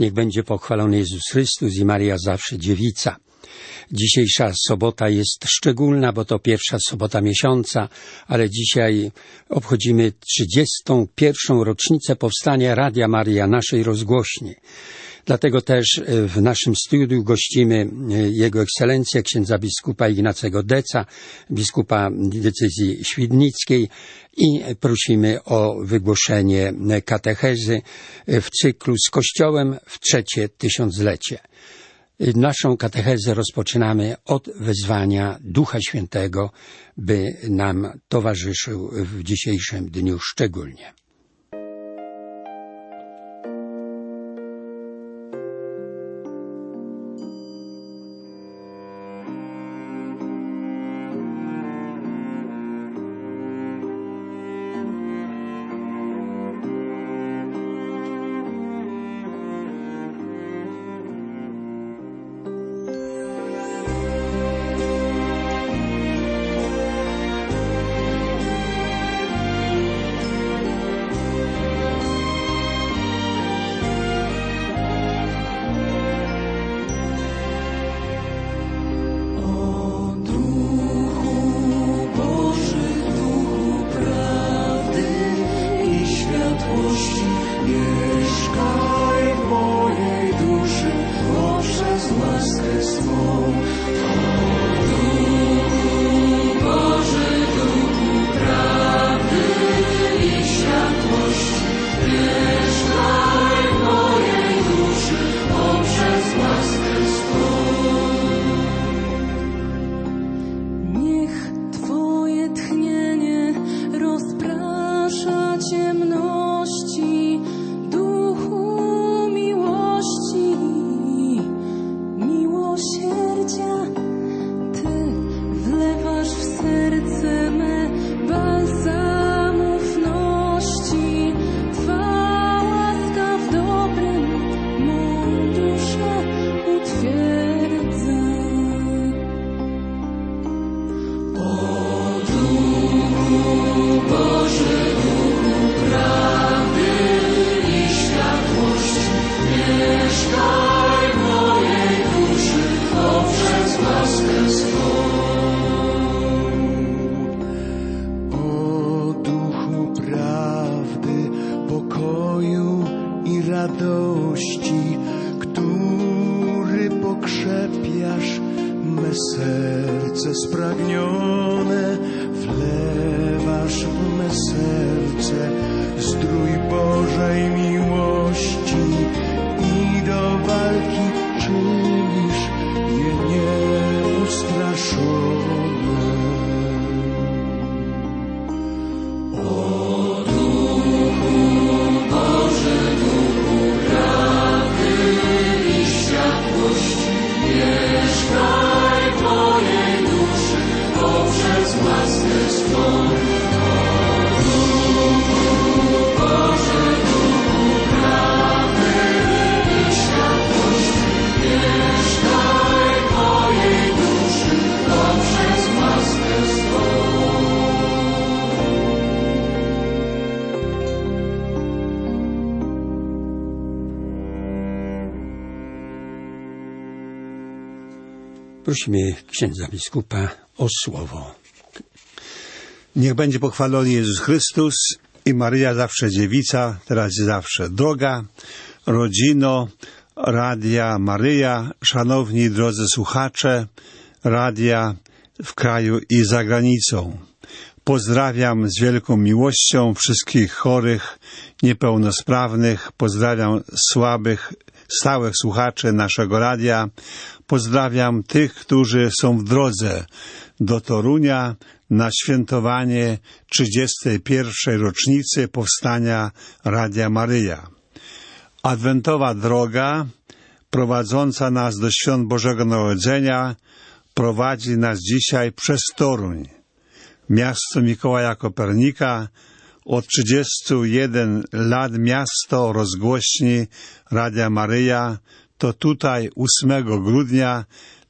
Niech będzie pochwalony Jezus Chrystus i Maria zawsze dziewica. Dzisiejsza sobota jest szczególna, bo to pierwsza sobota miesiąca, ale dzisiaj obchodzimy 31. rocznicę powstania Radia Maryja, naszej rozgłośni. Dlatego też w naszym studiu gościmy Jego Ekscelencję księdza biskupa Ignacego Deca, biskupa diecezji świdnickiej i prosimy o wygłoszenie katechezy w cyklu z Kościołem w trzecie tysiąclecie. Naszą katechezę rozpoczynamy od wezwania Ducha Świętego, by nam towarzyszył w dzisiejszym dniu szczególnie. Prosimy księdza biskupa o słowo. Niech będzie pochwalony Jezus Chrystus i Maryja zawsze dziewica, teraz i zawsze. Droga rodzino Radia Maryja, szanowni drodzy słuchacze radia w kraju i za granicą. Pozdrawiam z wielką miłością wszystkich chorych, niepełnosprawnych, pozdrawiam stałych słuchaczy naszego radia, pozdrawiam tych, którzy są w drodze do Torunia na świętowanie 31. rocznicy powstania Radia Maryja. Adwentowa droga prowadząca nas do świąt Bożego Narodzenia prowadzi nas dzisiaj przez Toruń, miasto Mikołaja Kopernika, od 31 lat miasto rozgłośni Radia Maryja. To tutaj 8 grudnia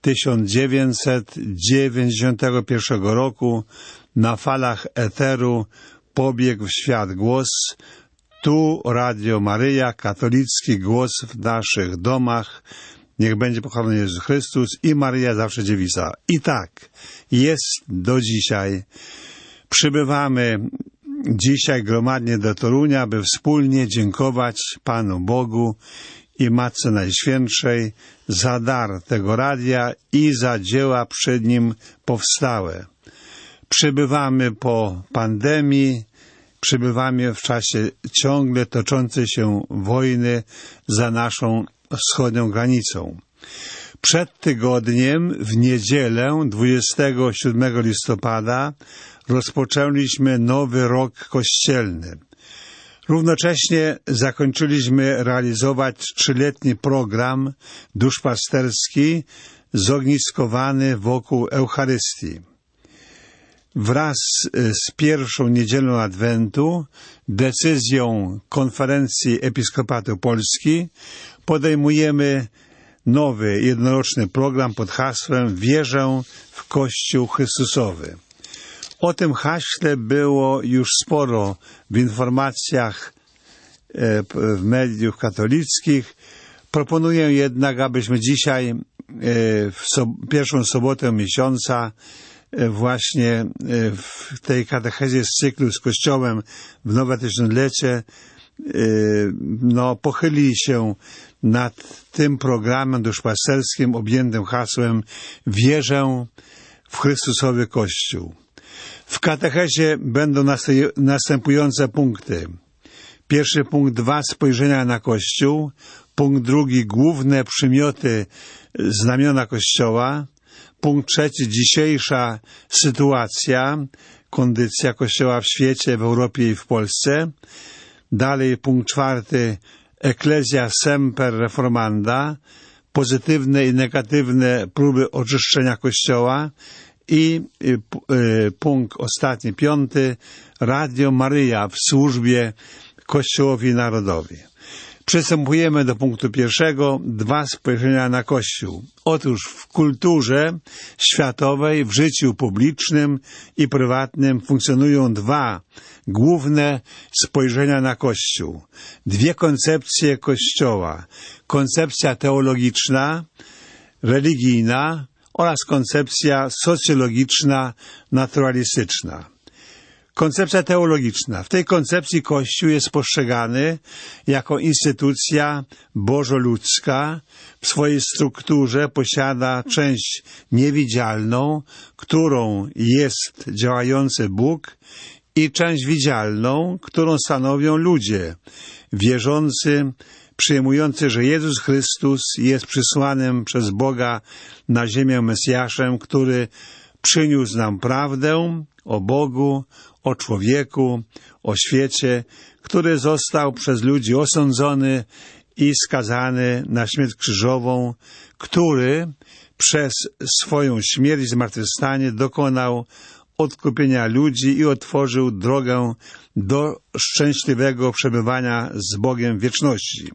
1991 roku na falach eteru pobiegł w świat głos Tu Radio Maryja, katolicki głos w naszych domach. Niech będzie pochwalony Jezus Chrystus i Maryja zawsze dziewica. I tak jest do dzisiaj. Przybywamy dzisiaj gromadnie do Torunia, by wspólnie dziękować Panu Bogu i Matce Najświętszej za dar tego radia i za dzieła przed nim powstałe. Przybywamy po pandemii, przybywamy w czasie ciągle toczącej się wojny za naszą wschodnią granicą. Przed tygodniem, w niedzielę, 27 listopada, rozpoczęliśmy nowy rok kościelny. Równocześnie zakończyliśmy realizować 3-letni program duszpasterski zogniskowany wokół Eucharystii. Wraz z pierwszą niedzielą Adwentu, decyzją Konferencji Episkopatu Polski, podejmujemy nowy, jednoroczny program pod hasłem Wierzę w Kościół Chrystusowy. O tym haśle było już sporo w informacjach w mediach katolickich. Proponuję jednak, abyśmy dzisiaj w pierwszą sobotę miesiąca właśnie w tej katechezie z cyklu z Kościołem w nowe tysiąclecie pochylili się nad tym programem duszpasterskim objętym hasłem Wierzę w Chrystusowy Kościół. W katechezie będą następujące punkty. Pierwszy punkt 2, spojrzenia na Kościół. Punkt 2, główne przymioty, znamiona Kościoła. Punkt 3, dzisiejsza sytuacja, kondycja Kościoła w świecie, w Europie i w Polsce. Dalej punkt 4, Ecclesia Semper Reformanda, pozytywne i negatywne próby oczyszczenia Kościoła. I punkt ostatni, 5, Radio Maryja w służbie Kościołowi Narodowi. Przystępujemy do punktu 1, 2 spojrzenia na Kościół. Otóż w kulturze światowej, w życiu publicznym i prywatnym funkcjonują 2 główne spojrzenia na Kościół. 2 koncepcje Kościoła. Koncepcja teologiczna, religijna oraz koncepcja socjologiczna, naturalistyczna. Koncepcja teologiczna. W tej koncepcji Kościół jest postrzegany jako instytucja bożoludzka. W swojej strukturze posiada część niewidzialną, którą jest działający Bóg, i część widzialną, którą stanowią ludzie wierzący, przyjmujący, że Jezus Chrystus jest przysłanym przez Boga na ziemię Mesjaszem, który przyniósł nam prawdę o Bogu, o człowieku, o świecie, który został przez ludzi osądzony i skazany na śmierć krzyżową, który przez swoją śmierć i zmartwychwstanie dokonał odkupienia ludzi i otworzył drogę do szczęśliwego przebywania z Bogiem w wieczności.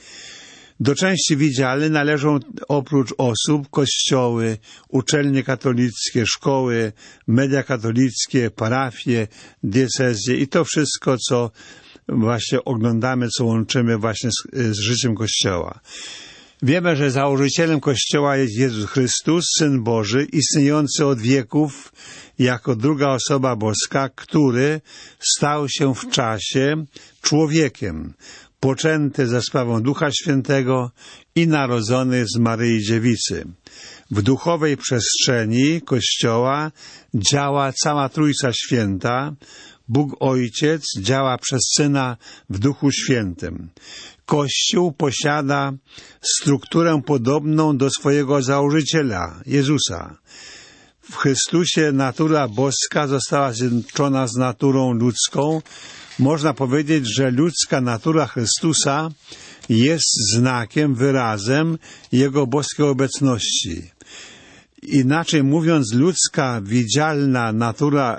Do części widzialnej należą oprócz osób kościoły, uczelnie katolickie, szkoły, media katolickie, parafie, diecezje i to wszystko, co właśnie oglądamy, co łączymy właśnie z życiem Kościoła. Wiemy, że założycielem Kościoła jest Jezus Chrystus, Syn Boży, istniejący od wieków jako druga osoba boska, który stał się w czasie człowiekiem, poczęty za sprawą Ducha Świętego i narodzony z Maryi Dziewicy. W duchowej przestrzeni Kościoła działa cała Trójca Święta. Bóg Ojciec działa przez Syna w Duchu Świętym. Kościół posiada strukturę podobną do swojego założyciela, Jezusa. W Chrystusie natura boska została zjednoczona z naturą ludzką. Można powiedzieć, że ludzka natura Chrystusa jest znakiem, wyrazem Jego boskiej obecności. Inaczej mówiąc, ludzka, widzialna natura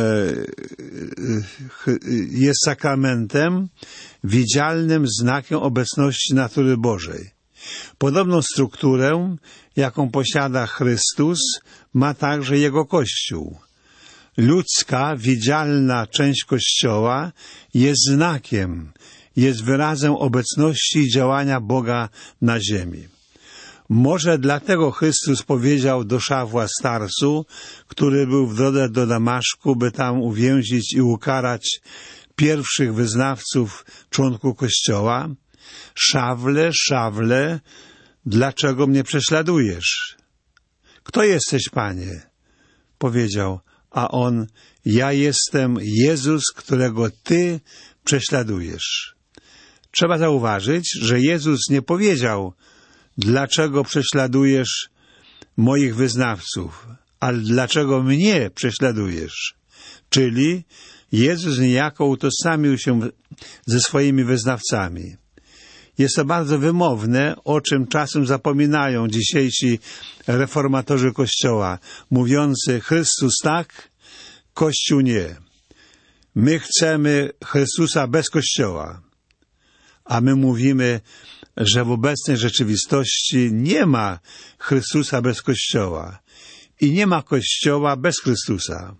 jest sakramentem, widzialnym znakiem obecności natury Bożej. Podobną strukturę, jaką posiada Chrystus, ma także Jego Kościół. Ludzka, widzialna część Kościoła jest znakiem, jest wyrazem obecności i działania Boga na ziemi. Może dlatego Chrystus powiedział do Szawła z Tarsu, który był w drodze do Damaszku, by tam uwięzić i ukarać pierwszych wyznawców, członków Kościoła: Szawle, Szawle, dlaczego mnie prześladujesz? Kto jesteś, Panie? Powiedział, a on: ja jestem Jezus, którego Ty prześladujesz. Trzeba zauważyć, że Jezus nie powiedział: dlaczego prześladujesz moich wyznawców, ale dlaczego mnie prześladujesz? Czyli Jezus niejako utożsamił się ze swoimi wyznawcami. Jest to bardzo wymowne, o czym czasem zapominają dzisiejsi reformatorzy Kościoła, mówiący: Chrystus tak, Kościół nie. My chcemy Chrystusa bez Kościoła. A my mówimy, że w obecnej rzeczywistości nie ma Chrystusa bez Kościoła i nie ma Kościoła bez Chrystusa.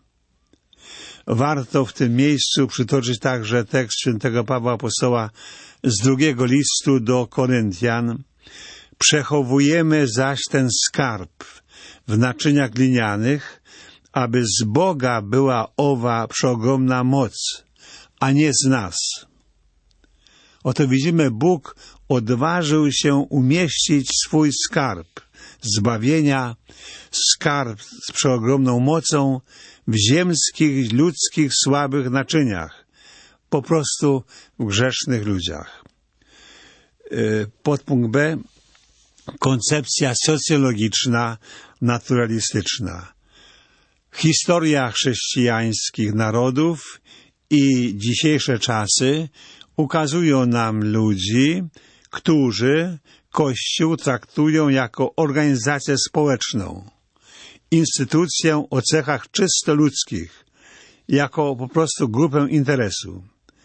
Warto w tym miejscu przytoczyć także tekst świętego Pawła Apostoła z 2 listu do Koryntian. Przechowujemy zaś ten skarb w naczyniach glinianych, aby z Boga była owa przeogromna moc, a nie z nas. Oto widzimy, Bóg odważył się umieścić swój skarb zbawienia, skarb z przeogromną mocą w ziemskich, ludzkich, słabych naczyniach, po prostu w grzesznych ludziach. Podpunkt B. Koncepcja socjologiczna, naturalistyczna. Historia chrześcijańskich narodów i dzisiejsze czasy ukazują nam ludzi, którzy Kościół traktują jako organizację społeczną, instytucję o cechach czysto ludzkich, jako po prostu grupę interesu.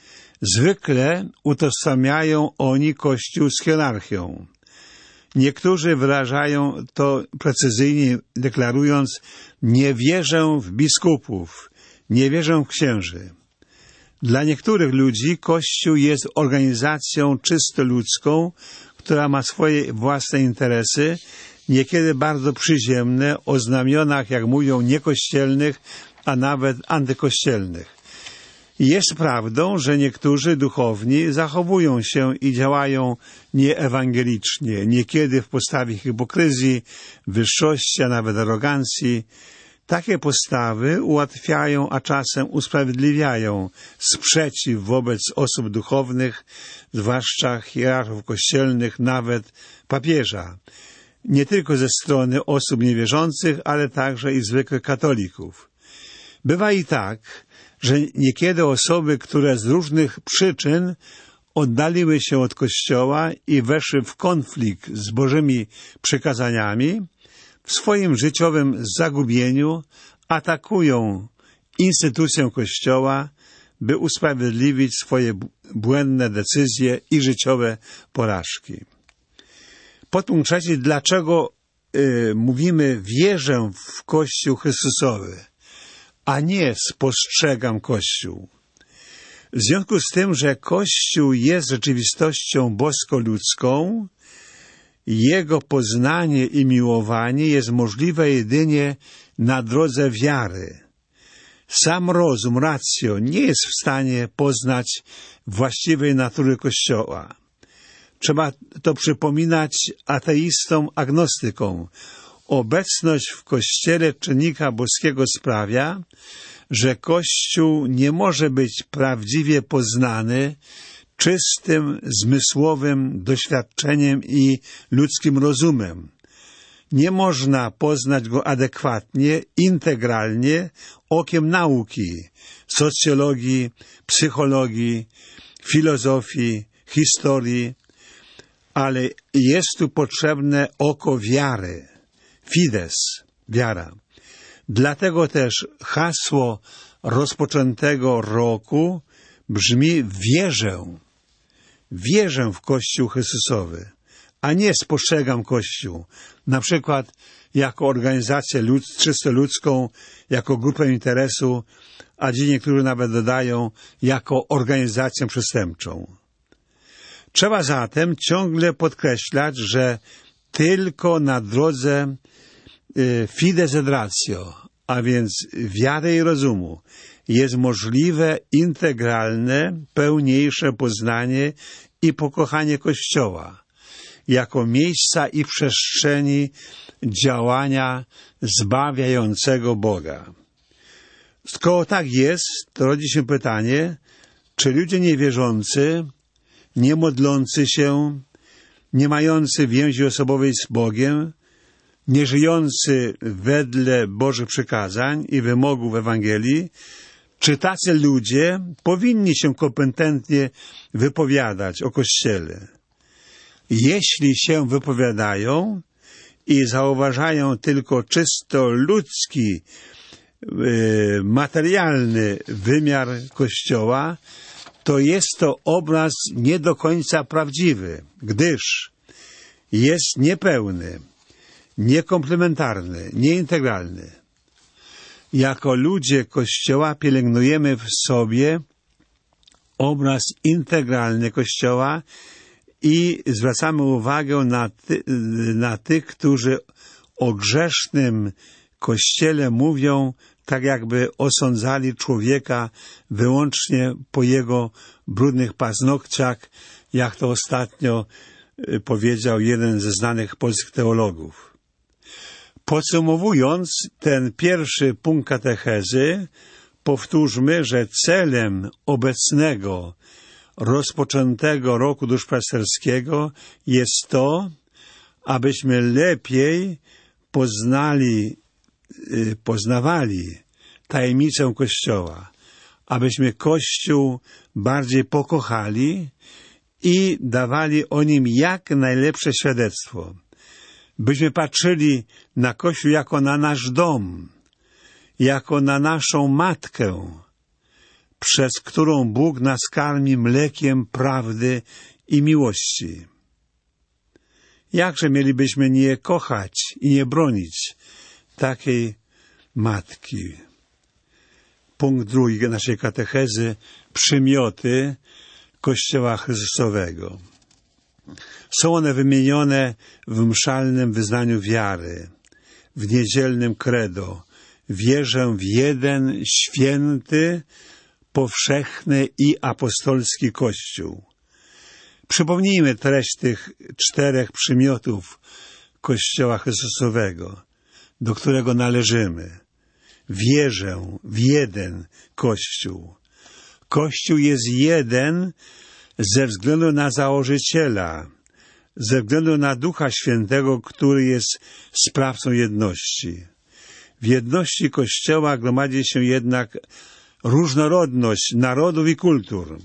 Zwykle utożsamiają oni Kościół z hierarchią. Niektórzy wyrażają to precyzyjnie, deklarując: nie wierzę w biskupów, nie wierzę w księży. Dla niektórych ludzi Kościół jest organizacją czysto ludzką, która ma swoje własne interesy, niekiedy bardzo przyziemne, o znamionach, jak mówią, niekościelnych, a nawet antykościelnych. Jest prawdą, że niektórzy duchowni zachowują się i działają nieewangelicznie, niekiedy w postawie hipokryzji, wyższości, a nawet arogancji. Takie postawy ułatwiają, a czasem usprawiedliwiają sprzeciw wobec osób duchownych, zwłaszcza hierarchów kościelnych, nawet papieża. Nie tylko ze strony osób niewierzących, ale także i zwykłych katolików. Bywa i tak, że niekiedy osoby, które z różnych przyczyn oddaliły się od Kościoła i weszły w konflikt z Bożymi przykazaniami, w swoim życiowym zagubieniu atakują instytucję Kościoła, by usprawiedliwić swoje błędne decyzje i życiowe porażki. Podpunkt 3. Dlaczego mówimy wierzę w Kościół Chrystusowy, a nie spostrzegam Kościół? W związku z tym, że Kościół jest rzeczywistością bosko-ludzką, jego poznanie i miłowanie jest możliwe jedynie na drodze wiary. Sam rozum, ratio, nie jest w stanie poznać właściwej natury Kościoła. Trzeba to przypominać ateistom, agnostykom. Obecność w Kościele czynnika boskiego sprawia, że Kościół nie może być prawdziwie poznany czystym, zmysłowym doświadczeniem i ludzkim rozumem. Nie można poznać go adekwatnie, integralnie, okiem nauki, socjologii, psychologii, filozofii, historii, ale jest tu potrzebne oko wiary, fides, wiara. Dlatego też hasło rozpoczętego roku brzmi: wierzę w Kościół Chrystusowy, a nie spostrzegam Kościół, na przykład jako organizację czysto ludzką, jako grupę interesu, a dziś niektórzy nawet dodają, jako organizację przestępczą. Trzeba zatem ciągle podkreślać, że tylko na drodze fides et ratio, a więc wiary i rozumu, jest możliwe integralne, pełniejsze poznanie i pokochanie Kościoła jako miejsca i przestrzeni działania zbawiającego Boga. Skoro tak jest, to rodzi się pytanie, czy ludzie niewierzący, nie modlący się, nie mający więzi osobowej z Bogiem, nie żyjący wedle Bożych przykazań i wymogów Ewangelii, czy tacy ludzie powinni się kompetentnie wypowiadać o Kościele? Jeśli się wypowiadają i zauważają tylko czysto ludzki, materialny wymiar Kościoła, to jest to obraz nie do końca prawdziwy, gdyż jest niepełny, niekomplementarny, nieintegralny. Jako ludzie Kościoła pielęgnujemy w sobie obraz integralny Kościoła i zwracamy uwagę na tych, którzy o grzesznym Kościele mówią, tak jakby osądzali człowieka wyłącznie po jego brudnych paznokciach, jak to ostatnio powiedział jeden ze znanych polskich teologów. Podsumowując ten pierwszy punkt katechezy, powtórzmy, że celem obecnego, rozpoczętego roku duszpasterskiego jest to, abyśmy lepiej poznawali tajemnicę Kościoła, abyśmy Kościół bardziej pokochali i dawali o nim jak najlepsze świadectwo. Byśmy patrzyli na Kościół jako na nasz dom, jako na naszą matkę, przez którą Bóg nas karmi mlekiem prawdy i miłości. Jakże mielibyśmy nie kochać i nie bronić takiej matki? Punkt drugi naszej katechezy: przymioty Kościoła Chrystusowego. Są one wymienione w mszalnym wyznaniu wiary, w niedzielnym credo. Wierzę w jeden święty, powszechny i apostolski Kościół. Przypomnijmy treść tych 4 przymiotów Kościoła Chrystusowego, do którego należymy. Wierzę w jeden Kościół. Kościół jest jeden ze względu na założyciela, ze względu na Ducha Świętego, który jest sprawcą jedności. W jedności Kościoła gromadzi się jednak różnorodność narodów i kultur.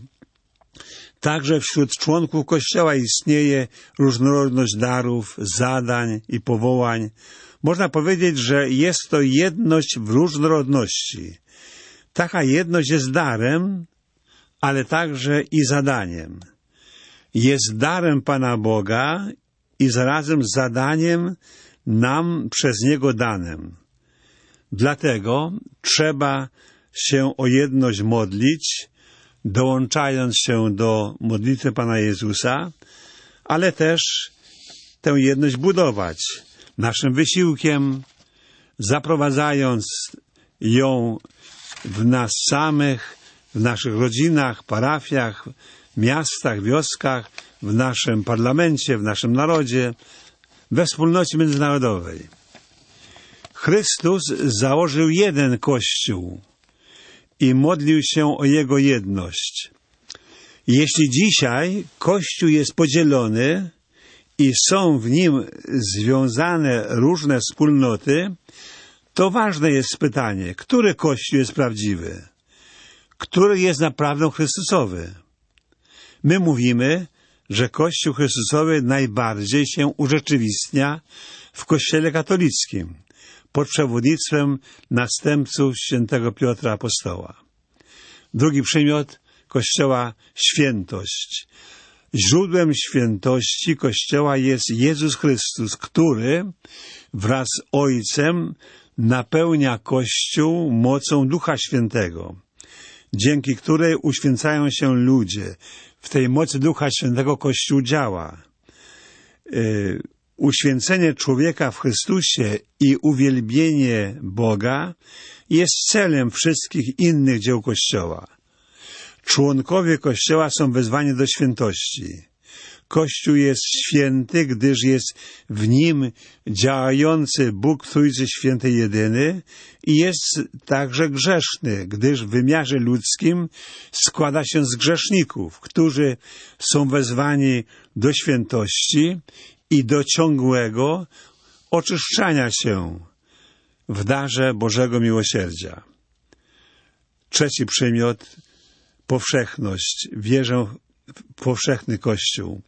Także wśród członków Kościoła istnieje różnorodność darów, zadań i powołań. Można powiedzieć, że jest to jedność w różnorodności. Taka jedność jest darem, ale także i zadaniem. Jest darem Pana Boga i zarazem zadaniem nam przez Niego danym. Dlatego trzeba się o jedność modlić, dołączając się do modlitwy Pana Jezusa, ale też tę jedność budować naszym wysiłkiem, zaprowadzając ją w nas samych, w naszych rodzinach, parafiach, miastach, wioskach, w naszym parlamencie, w naszym narodzie, we wspólnocie międzynarodowej. Chrystus założył jeden Kościół i modlił się o jego jedność. Jeśli dzisiaj Kościół jest podzielony i są w nim związane różne wspólnoty, to ważne jest pytanie, który Kościół jest prawdziwy? Który jest naprawdę Chrystusowy? My mówimy, że Kościół Chrystusowy najbardziej się urzeczywistnia w Kościele katolickim, pod przewodnictwem następców świętego Piotra Apostoła. Drugi przymiot Kościoła: świętość. Źródłem świętości Kościoła jest Jezus Chrystus, który wraz z Ojcem napełnia Kościół mocą Ducha Świętego, dzięki której uświęcają się ludzie. W tej mocy Ducha Świętego Kościół działa. Uświęcenie człowieka w Chrystusie i uwielbienie Boga jest celem wszystkich innych dzieł Kościoła. Członkowie Kościoła są wezwani do świętości. Kościół jest święty, gdyż jest w nim działający Bóg Trójcy Świętej Jedyny i jest także grzeszny, gdyż w wymiarze ludzkim składa się z grzeszników, którzy są wezwani do świętości i do ciągłego oczyszczania się w darze Bożego miłosierdzia. Trzeci przymiot, powszechność. Wierzę w powszechny Kościół.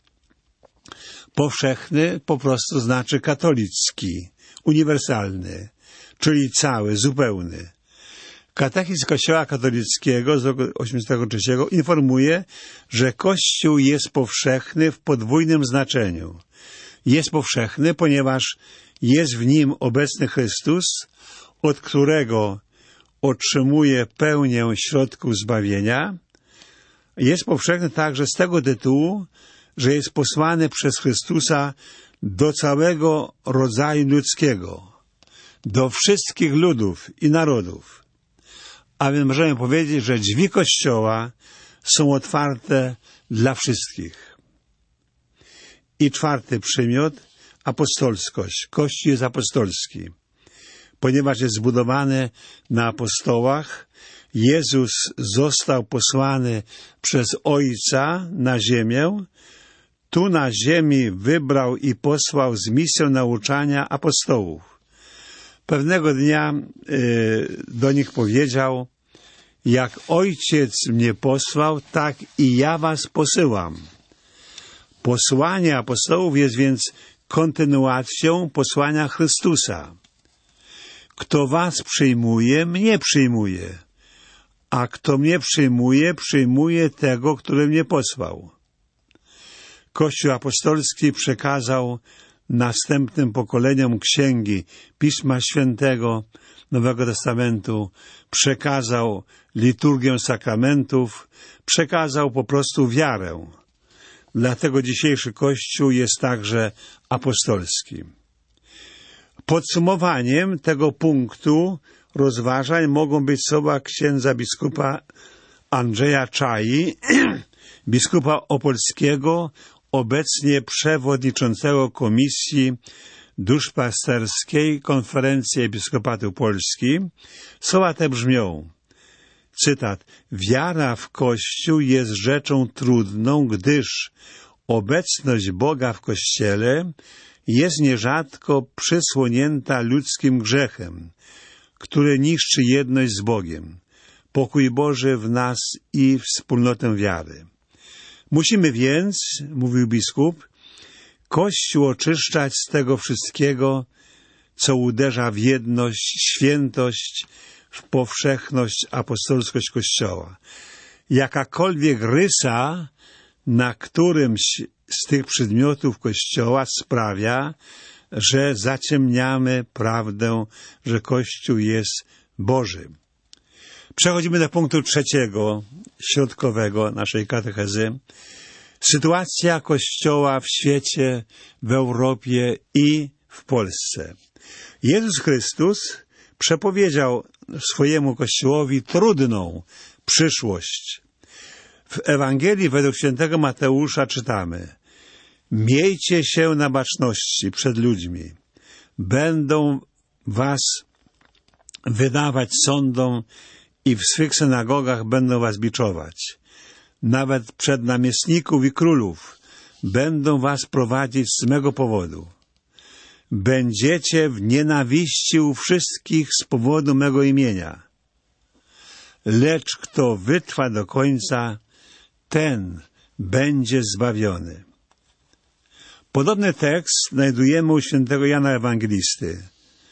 Powszechny po prostu znaczy katolicki, uniwersalny, czyli cały, zupełny. Katechizm Kościoła katolickiego z roku 1983 informuje, że Kościół jest powszechny w podwójnym znaczeniu. Jest powszechny, ponieważ jest w nim obecny Chrystus, od którego otrzymuje pełnię środków zbawienia. Jest powszechny także z tego tytułu, że jest posłany przez Chrystusa do całego rodzaju ludzkiego, do wszystkich ludów i narodów. A więc możemy powiedzieć, że drzwi Kościoła są otwarte dla wszystkich. I czwarty przymiot, apostolskość. Kościół jest apostolski, ponieważ jest zbudowany na apostołach. Jezus został posłany przez Ojca na ziemię. Tu na ziemi wybrał i posłał z misją nauczania apostołów. Pewnego dnia do nich powiedział: jak Ojciec mnie posłał, tak i ja was posyłam. Posłanie apostołów jest więc kontynuacją posłania Chrystusa. Kto was przyjmuje, mnie przyjmuje, a kto mnie przyjmuje, przyjmuje tego, który mnie posłał. Kościół apostolski przekazał następnym pokoleniom księgi Pisma Świętego Nowego Testamentu, przekazał liturgię sakramentów, przekazał po prostu wiarę. Dlatego dzisiejszy Kościół jest także apostolski. Podsumowaniem tego punktu rozważań mogą być słowa księdza biskupa Andrzeja Czai, biskupa opolskiego, obecnie przewodniczącego Komisji Duszpasterskiej Konferencji Episkopatu Polski. Słowa te brzmią, cytat: wiara w Kościół jest rzeczą trudną, gdyż obecność Boga w Kościele jest nierzadko przysłonięta ludzkim grzechem, który niszczy jedność z Bogiem, pokój Boży w nas i wspólnotę wiary. Musimy więc, mówił biskup, Kościół oczyszczać z tego wszystkiego, co uderza w jedność, świętość, w powszechność, apostolskość Kościoła. Jakakolwiek rysa na którymś z tych przedmiotów Kościoła sprawia, że zaciemniamy prawdę, że Kościół jest Boży. Przechodzimy do punktu trzeciego, środkowego naszej katechezy. Sytuacja Kościoła w świecie, w Europie i w Polsce. Jezus Chrystus przepowiedział swojemu Kościołowi trudną przyszłość. W Ewangelii według świętego Mateusza czytamy: miejcie się na baczności przed ludźmi. Będą was wydawać sądom i w swych synagogach będą was biczować. Nawet przed namiestników i królów będą was prowadzić z mego powodu. Będziecie w nienawiści u wszystkich z powodu mego imienia. Lecz kto wytrwa do końca, ten będzie zbawiony. Podobny tekst znajdujemy u świętego Jana Ewangelisty.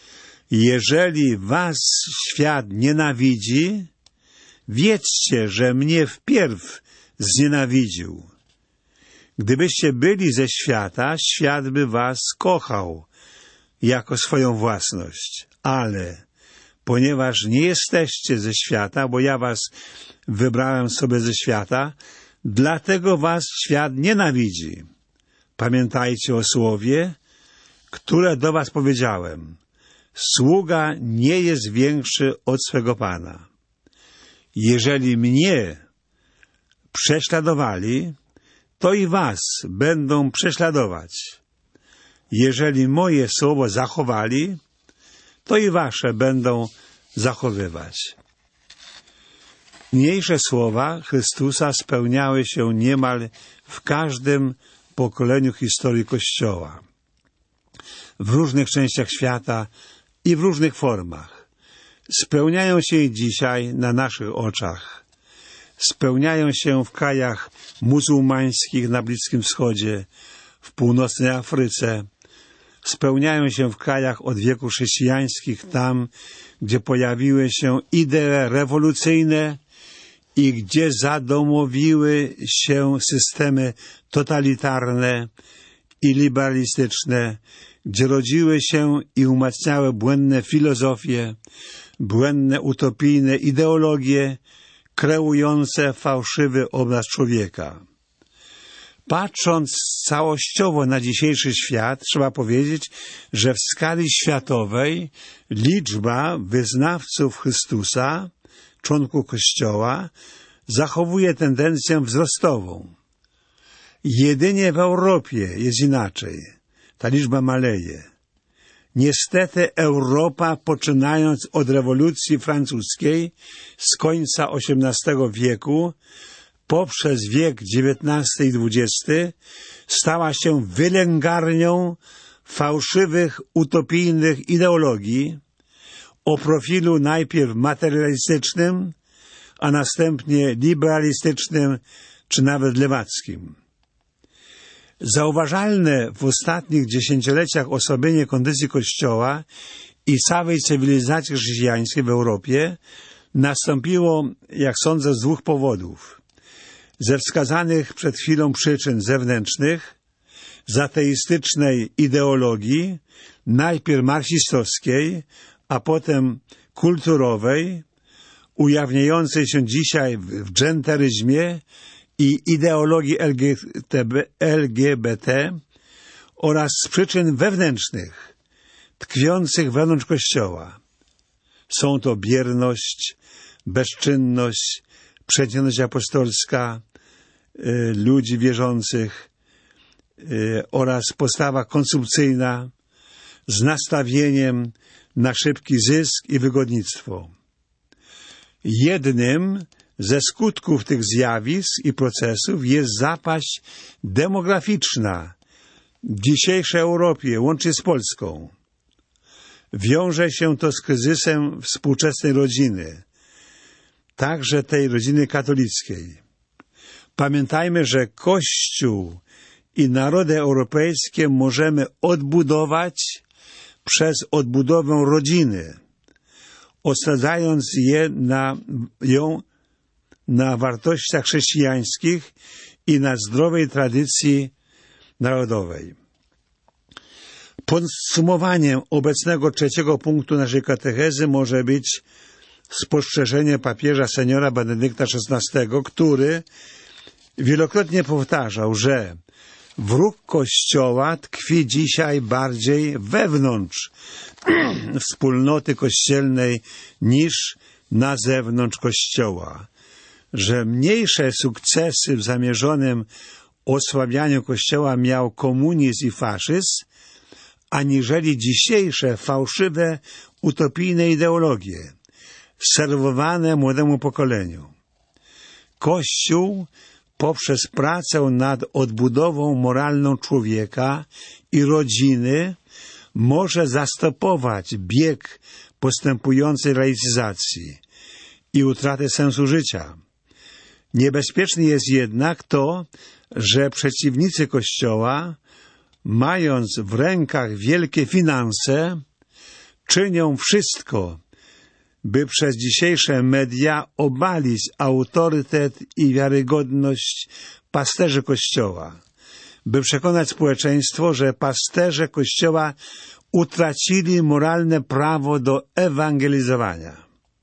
Jeżeli was świat nienawidzi, wiedzcie, że mnie wpierw znienawidził. Gdybyście byli ze świata, świat by was kochał jako swoją własność. Ale ponieważ nie jesteście ze świata, bo ja was wybrałem sobie ze świata, dlatego was świat nienawidzi. Pamiętajcie o słowie, które do was powiedziałem. Sługa nie jest większy od swego Pana. Jeżeli mnie prześladowali, to i was będą prześladować. Jeżeli moje słowo zachowali, to i wasze będą zachowywać. Niniejsze słowa Chrystusa spełniały się niemal w każdym pokoleniu historii Kościoła. W różnych częściach świata i w różnych formach. Spełniają się i dzisiaj na naszych oczach. Spełniają się w krajach muzułmańskich na Bliskim Wschodzie, w północnej Afryce. Spełniają się w krajach od wieku chrześcijańskich, tam, gdzie pojawiły się idee rewolucyjne i gdzie zadomowiły się systemy totalitarne i liberalistyczne, gdzie rodziły się i umacniały błędne filozofie, błędne utopijne ideologie, kreujące fałszywy obraz człowieka. Patrząc całościowo na dzisiejszy świat, trzeba powiedzieć, że w skali światowej liczba wyznawców Chrystusa, członków Kościoła, zachowuje tendencję wzrostową. Jedynie w Europie jest inaczej. Ta liczba maleje. Niestety Europa, poczynając od rewolucji francuskiej z końca XVIII wieku, poprzez wiek XIX i XX, stała się wylęgarnią fałszywych, utopijnych ideologii o profilu najpierw materialistycznym, a następnie liberalistycznym czy nawet lewackim. Zauważalne w ostatnich dziesięcioleciach osłabienie kondycji Kościoła i całej cywilizacji chrześcijańskiej w Europie nastąpiło, jak sądzę, z dwóch powodów. Ze wskazanych przed chwilą przyczyn zewnętrznych, z ateistycznej ideologii, najpierw marksistowskiej, a potem kulturowej, ujawniającej się dzisiaj w dżenteryzmie i ideologii LGBT oraz z przyczyn wewnętrznych, tkwiących wewnątrz Kościoła. Są to bierność, bezczynność, przeciętność apostolska ludzi wierzących oraz postawa konsumpcyjna z nastawieniem na szybki zysk i wygodnictwo. Jednym ze skutków tych zjawisk i procesów jest zapaść demograficzna w dzisiejszej Europie, łącznie z Polską. Wiąże się to z kryzysem współczesnej rodziny, także tej rodziny katolickiej. Pamiętajmy, że Kościół i narody europejskie możemy odbudować przez odbudowę rodziny, osadzając ją na wartościach chrześcijańskich i na zdrowej tradycji narodowej. Podsumowaniem obecnego trzeciego punktu naszej katechezy może być spostrzeżenie papieża seniora Benedykta XVI, który wielokrotnie powtarzał, że wróg Kościoła tkwi dzisiaj bardziej wewnątrz wspólnoty kościelnej niż na zewnątrz Kościoła, że mniejsze sukcesy w zamierzonym osłabianiu Kościoła miał komunizm i faszyzm, aniżeli dzisiejsze fałszywe, utopijne ideologie serwowane młodemu pokoleniu. Kościół poprzez pracę nad odbudową moralną człowieka i rodziny może zastopować bieg postępującej laicyzacji i utraty sensu życia. Niebezpieczne jest jednak to, że przeciwnicy Kościoła, mając w rękach wielkie finanse, czynią wszystko, by przez dzisiejsze media obalić autorytet i wiarygodność pasterzy Kościoła, by przekonać społeczeństwo, że pasterze Kościoła utracili moralne prawo do ewangelizowania.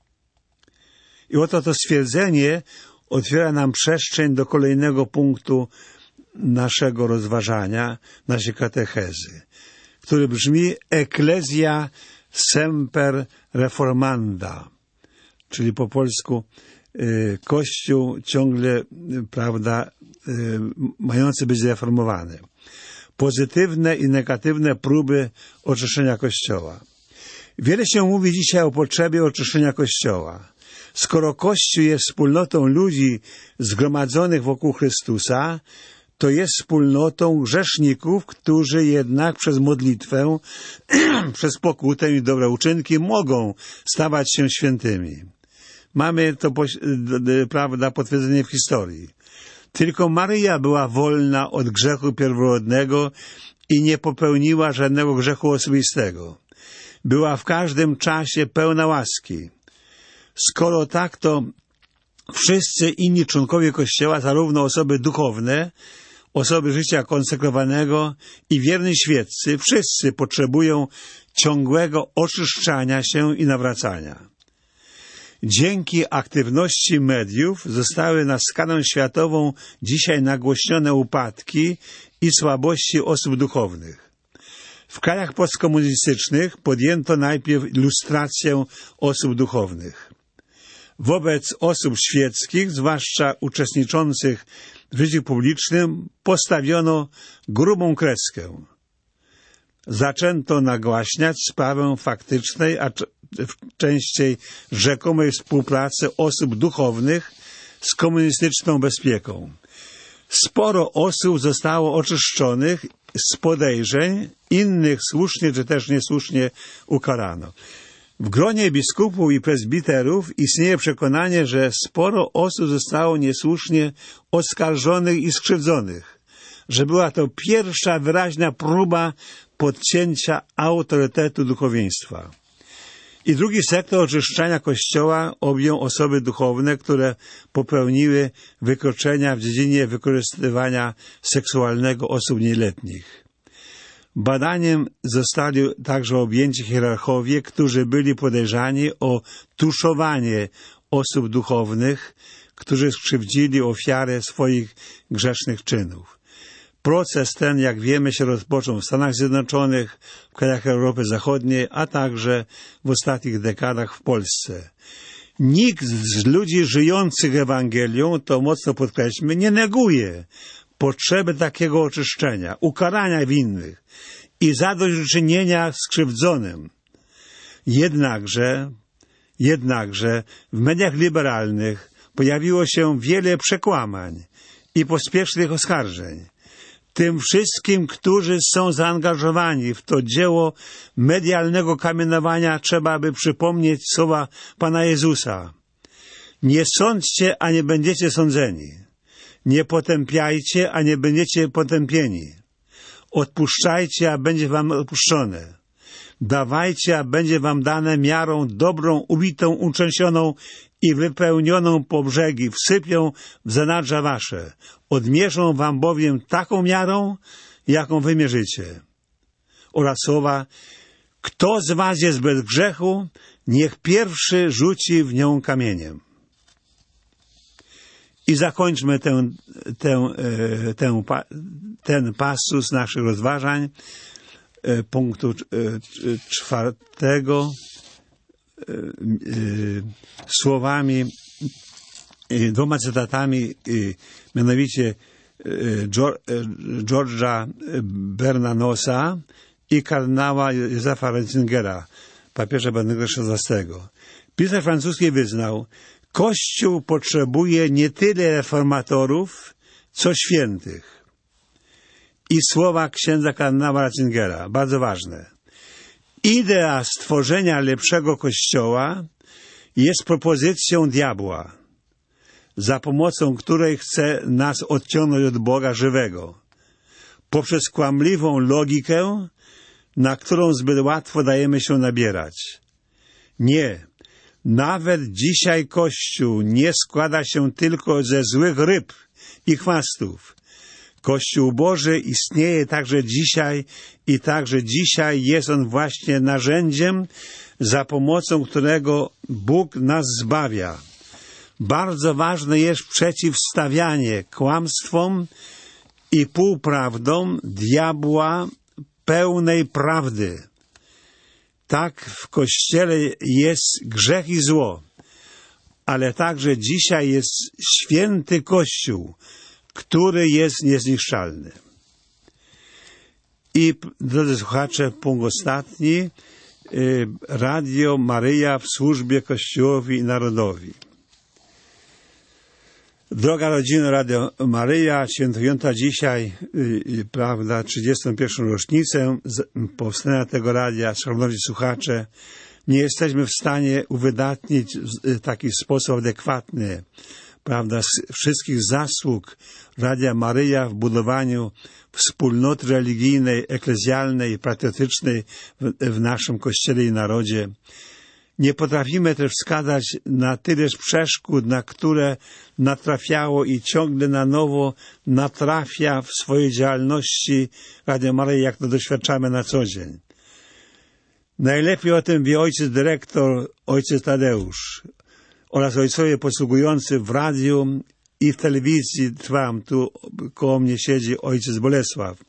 I oto to stwierdzenie otwiera nam przestrzeń do kolejnego punktu naszego rozważania, naszej katechezy, który brzmi Ecclesia semper reformanda, czyli po polsku Kościół ciągle, prawda, mający być zreformowany. Pozytywne i negatywne próby oczyszczenia Kościoła. Wiele się mówi dzisiaj o potrzebie oczyszczenia Kościoła. Skoro Kościół jest wspólnotą ludzi zgromadzonych wokół Chrystusa, to jest wspólnotą grzeszników, którzy jednak przez modlitwę, przez pokutę i dobre uczynki mogą stawać się świętymi. Mamy to, prawda, potwierdzenie w historii. Tylko Maryja była wolna od grzechu pierworodnego i nie popełniła żadnego grzechu osobistego. Była w każdym czasie pełna łaski. Skoro tak, to wszyscy inni członkowie Kościoła, zarówno osoby duchowne, osoby życia konsekrowanego i wierni świeccy, wszyscy potrzebują ciągłego oczyszczania się i nawracania. Dzięki aktywności mediów zostały na skalę światową dzisiaj nagłośnione upadki i słabości osób duchownych. W krajach postkomunistycznych podjęto najpierw lustrację osób duchownych. Wobec osób świeckich, zwłaszcza uczestniczących w życiu publicznym, postawiono grubą kreskę. Zaczęto nagłaśniać sprawę faktycznej, a częściej rzekomej współpracy osób duchownych z komunistyczną bezpieką. Sporo osób zostało oczyszczonych z podejrzeń, innych słusznie czy też niesłusznie ukarano. W gronie biskupów i prezbiterów istnieje przekonanie, że sporo osób zostało niesłusznie oskarżonych i skrzywdzonych, że była to pierwsza wyraźna próba podcięcia autorytetu duchowieństwa. I drugi sektor oczyszczania Kościoła objął osoby duchowne, które popełniły wykroczenia w dziedzinie wykorzystywania seksualnego osób nieletnich. Badaniem zostali także objęci hierarchowie, którzy byli podejrzani o tuszowanie osób duchownych, którzy skrzywdzili ofiarę swoich grzesznych czynów. Proces ten, jak wiemy, się rozpoczął w Stanach Zjednoczonych, w krajach Europy Zachodniej, a także w ostatnich dekadach w Polsce. Nikt z ludzi żyjących Ewangelią, to mocno podkreślmy, nie neguje potrzeby takiego oczyszczenia, ukarania winnych i zadośćuczynienia skrzywdzonym. Jednakże w mediach liberalnych pojawiło się wiele przekłamań i pospiesznych oskarżeń. Tym wszystkim, którzy są zaangażowani w to dzieło medialnego kamienowania, trzeba by przypomnieć słowa Pana Jezusa. Nie sądźcie, a nie będziecie sądzeni. Nie potępiajcie, a nie będziecie potępieni. Odpuszczajcie, a będzie wam odpuszczone. Dawajcie, a będzie wam dane miarą dobrą, ubitą, uczęsioną i wypełnioną po brzegi. Wsypią w zanadrza wasze. Odmierzą wam bowiem taką miarą, jaką wy mierzycie. Oraz słowa, kto z was jest bez grzechu, niech pierwszy rzuci w nią kamieniem. I zakończmy ten pasus naszych rozważań, punktu 4, słowami, dwoma cytatami, mianowicie George'a Bernanosa i kardynała Józefa Ratzingera, papieża Benedykta XVI. Pisarz francuski wyznał, Kościół potrzebuje nie tyle reformatorów, co świętych. I słowa księdza kardynała Ratzingera, bardzo ważne. Idea stworzenia lepszego Kościoła jest propozycją diabła, za pomocą której chce nas odciągnąć od Boga żywego, poprzez kłamliwą logikę, na którą zbyt łatwo dajemy się nabierać. Nie. Nawet dzisiaj Kościół nie składa się tylko ze złych ryb i chwastów. Kościół Boży istnieje także dzisiaj i także dzisiaj jest on właśnie narzędziem, za pomocą którego Bóg nas zbawia. Bardzo ważne jest przeciwstawianie kłamstwom i półprawdom diabła pełnej prawdy. Tak, w Kościele jest grzech i zło, ale także dzisiaj jest święty Kościół, który jest niezniszczalny. I, drodzy słuchacze, punkt ostatni. Radio Maryja w służbie Kościołowi i narodowi. Droga rodzino Radio Maryja, świętująca dzisiaj, prawda, 31. rocznicę powstania tego radia, szanowni słuchacze, nie jesteśmy w stanie uwydatnić w taki sposób adekwatny, prawda, wszystkich zasług Radia Maryja w budowaniu wspólnoty religijnej, eklezjalnej i patriotycznej w naszym Kościele i narodzie. Nie potrafimy też wskazać na tyleż przeszkód, na które natrafiało i ciągle na nowo natrafia w swojej działalności Radio Maryja, jak to doświadczamy na co dzień. Najlepiej o tym wie ojciec dyrektor, ojciec Tadeusz oraz ojcowie posługujący w radiu i w telewizji. Trwam, tu koło mnie siedzi ojciec Bolesław.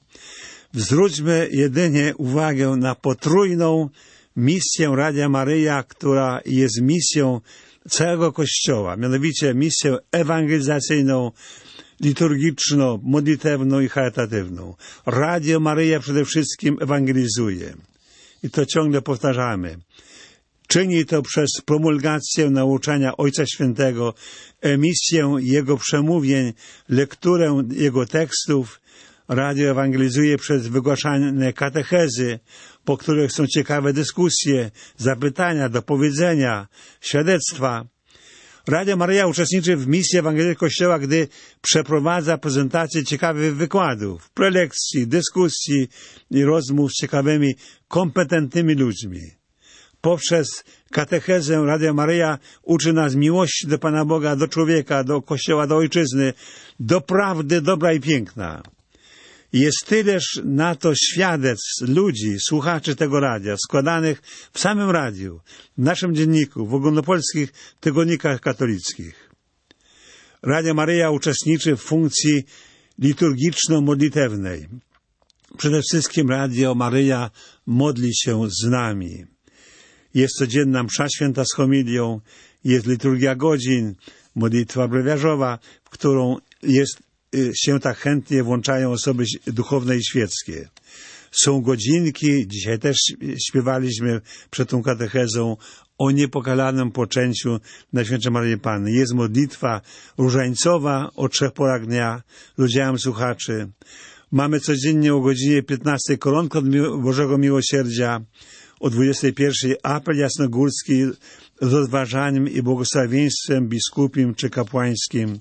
Zwróćmy jedynie uwagę na potrójną misję Radia Maryja, która jest misją całego Kościoła, mianowicie misję ewangelizacyjną, liturgiczną, modlitewną i charytatywną. Radio Maryja przede wszystkim ewangelizuje. I to ciągle powtarzamy. Czyni to przez promulgację nauczania Ojca Świętego, emisję Jego przemówień, lekturę Jego tekstów. Radio ewangelizuje przez wygłaszane katechezy, po których są ciekawe dyskusje, zapytania, dopowiedzenia, świadectwa. Radio Maryja uczestniczy w misji Ewangelii Kościoła, gdy przeprowadza prezentację ciekawych wykładów, prelekcji, dyskusji i rozmów z ciekawymi, kompetentnymi ludźmi. Poprzez katechezę Radio Maryja uczy nas miłości do Pana Boga, do człowieka, do Kościoła, do Ojczyzny, do prawdy dobra i piękna. Jest tyleż na to świadectw ludzi, słuchaczy tego radia, składanych w samym radiu, w naszym dzienniku, w ogólnopolskich tygodnikach katolickich. Radio Maryja uczestniczy w funkcji liturgiczno-modlitewnej. Przede wszystkim Radio Maryja modli się z nami. Jest codzienna msza święta z homilią, jest liturgia godzin, modlitwa brewiarzowa, w którą się tak chętnie włączają osoby duchowne i świeckie. Są godzinki, dzisiaj też śpiewaliśmy przed tą katechezą o niepokalanym poczęciu Najświętszej Maryi Panny. Jest modlitwa różańcowa o 3 porach dnia z udziałem słuchaczy. Mamy codziennie o godzinie 15 koronkę od Bożego Miłosierdzia, o 21 apel jasnogórski z rozważaniem i błogosławieństwem biskupim czy kapłańskim.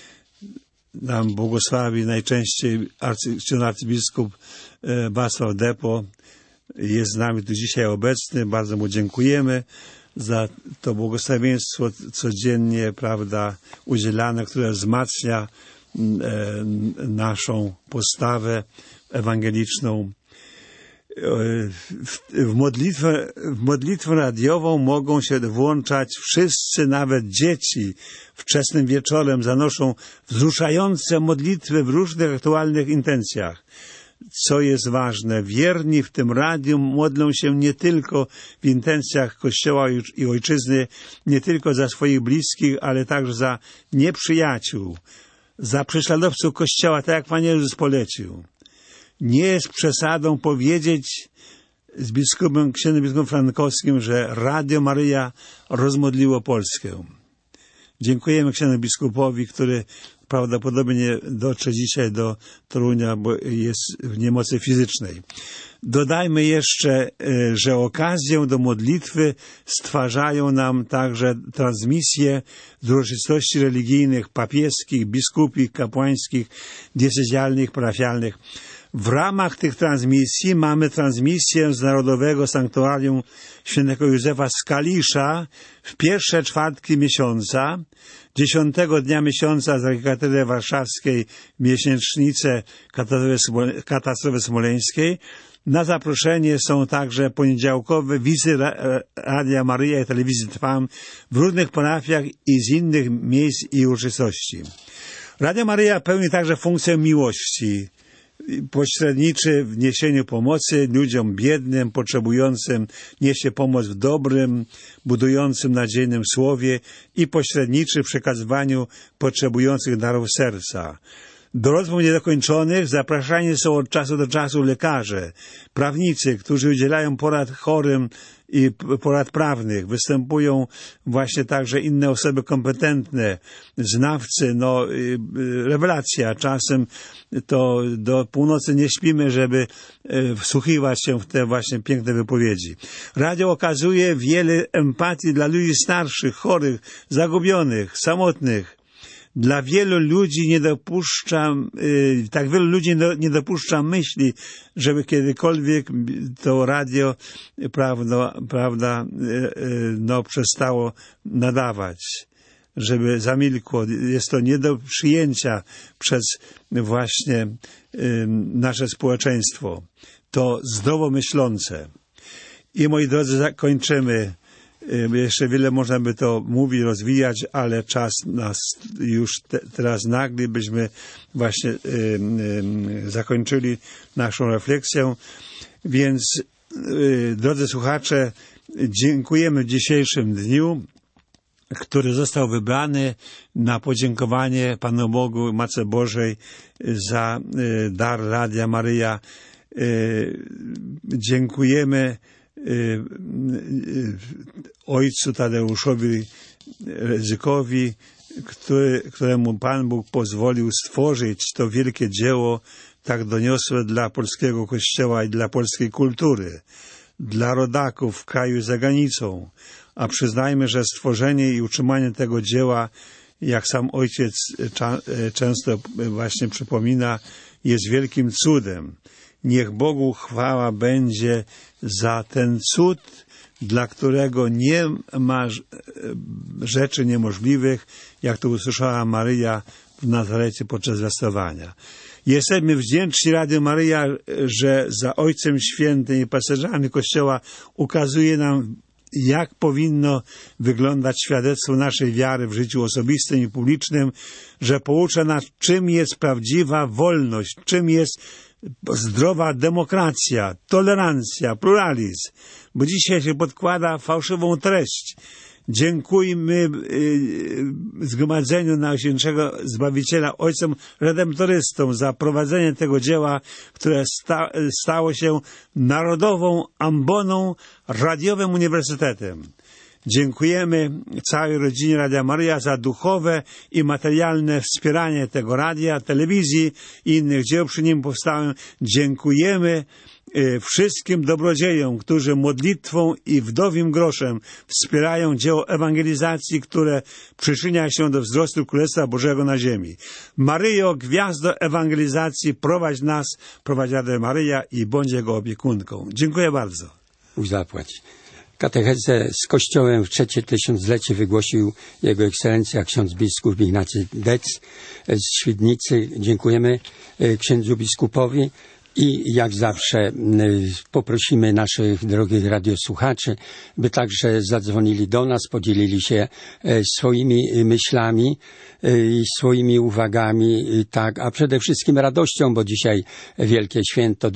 Nam błogosławi najczęściej arcybiskup Wacław Depo. Jest z nami tu dzisiaj obecny. Bardzo mu dziękujemy za to błogosławieństwo codziennie, prawda, udzielane, które wzmacnia naszą postawę ewangeliczną. W modlitwę radiową mogą się włączać wszyscy, nawet dzieci. Wczesnym wieczorem zanoszą wzruszające modlitwy w różnych aktualnych intencjach. Co jest ważne, wierni w tym radiu modlą się nie tylko w intencjach Kościoła i Ojczyzny, nie tylko za swoich bliskich, ale także za nieprzyjaciół, za prześladowców Kościoła, tak jak Pan Jezus polecił. Nie jest przesadą powiedzieć z księdzem biskupem Frankowskim, że Radio Maryja rozmodliło Polskę. Dziękujemy księdzu biskupowi, który prawdopodobnie dotrze dzisiaj do Torunia, bo jest w niemocy fizycznej. Dodajmy jeszcze, że okazję do modlitwy stwarzają nam także transmisje z uroczystości religijnych, papieskich, biskupich, kapłańskich, diecezjalnych, parafialnych. W ramach tych transmisji mamy transmisję z Narodowego Sanktuarium Świętego Józefa z Kalisza w pierwsze czwartki miesiąca, 10 dnia miesiąca z Katedry Warszawskiej miesięcznicę katastrofy smoleńskiej. Na zaproszenie są także poniedziałkowe wizy Radia Maryja i Telewizji Trwam w różnych parafiach i z innych miejsc i uroczystości. Radio Maryja pełni także funkcję miłości. Pośredniczy w niesieniu pomocy ludziom biednym, potrzebującym, niesie pomoc w dobrym, budującym, nadziejnym słowie i pośredniczy w przekazywaniu potrzebujących darów serca. Do rozmów niedokończonych zapraszani są od czasu do czasu lekarze, prawnicy, którzy udzielają porad chorym i porad prawnych. Występują właśnie także inne osoby kompetentne, znawcy, rewelacja. Czasem to do północy nie śpimy, żeby wsłuchiwać się w te właśnie piękne wypowiedzi. Radio okazuje wiele empatii dla ludzi starszych, chorych, zagubionych, samotnych. Dla wielu ludzi nie dopuszczam myśli, żeby kiedykolwiek to radio, przestało nadawać, żeby zamilkło. Jest to nie do przyjęcia przez właśnie nasze społeczeństwo. To zdrowo myślące. I moi drodzy, zakończymy. Jeszcze wiele można by to mówić, rozwijać, ale czas nas już teraz nagli, byśmy właśnie zakończyli naszą refleksję. Więc, drodzy słuchacze, dziękujemy w dzisiejszym dniu, który został wybrany na podziękowanie Panu Bogu, Matce Bożej za dar Radia Maryja. Dziękujemy ojcu Tadeuszowi Rydzykowi, któremu Pan Bóg pozwolił stworzyć to wielkie dzieło, tak doniosłe dla polskiego Kościoła i dla polskiej kultury, dla rodaków w kraju i za granicą. A przyznajmy, że stworzenie i utrzymanie tego dzieła, jak sam ojciec często właśnie przypomina, jest wielkim cudem. Niech Bogu chwała będzie za ten cud, dla którego nie ma rzeczy niemożliwych, jak to usłyszała Maryja w Nazarecie podczas zwiastowania. Jesteśmy wdzięczni Radiu Maryja, że za Ojcem Świętym i pasterzami Kościoła ukazuje nam, jak powinno wyglądać świadectwo naszej wiary w życiu osobistym i publicznym, że poucza nas, czym jest prawdziwa wolność, czym jest zdrowa demokracja, tolerancja, pluralizm, bo dzisiaj się podkłada fałszywą treść. Dziękujmy Zgromadzeniu Najświętszego Zbawiciela, Ojcom Redemptorystom za prowadzenie tego dzieła, które stało się narodową amboną, radiowym uniwersytetem. Dziękujemy całej rodzinie Radia Maryja za duchowe i materialne wspieranie tego radia, telewizji i innych dzieł przy nim powstałym. Dziękujemy wszystkim dobrodziejom, którzy modlitwą i wdowim groszem wspierają dzieło ewangelizacji, które przyczynia się do wzrostu Królestwa Bożego na ziemi. Maryjo, gwiazdo ewangelizacji, prowadź nas, prowadź Radio Maryja i bądź Jego opiekunką. Dziękuję bardzo. Zapłać. Katechezę z Kościołem w trzecie tysiąclecie wygłosił Jego Ekscelencja ksiądz biskup Ignacy Dec z Świdnicy. Dziękujemy księdzu biskupowi i jak zawsze poprosimy naszych drogich radiosłuchaczy, by także zadzwonili do nas, podzielili się swoimi myślami i swoimi uwagami, tak, a przede wszystkim radością, bo dzisiaj wielkie święto,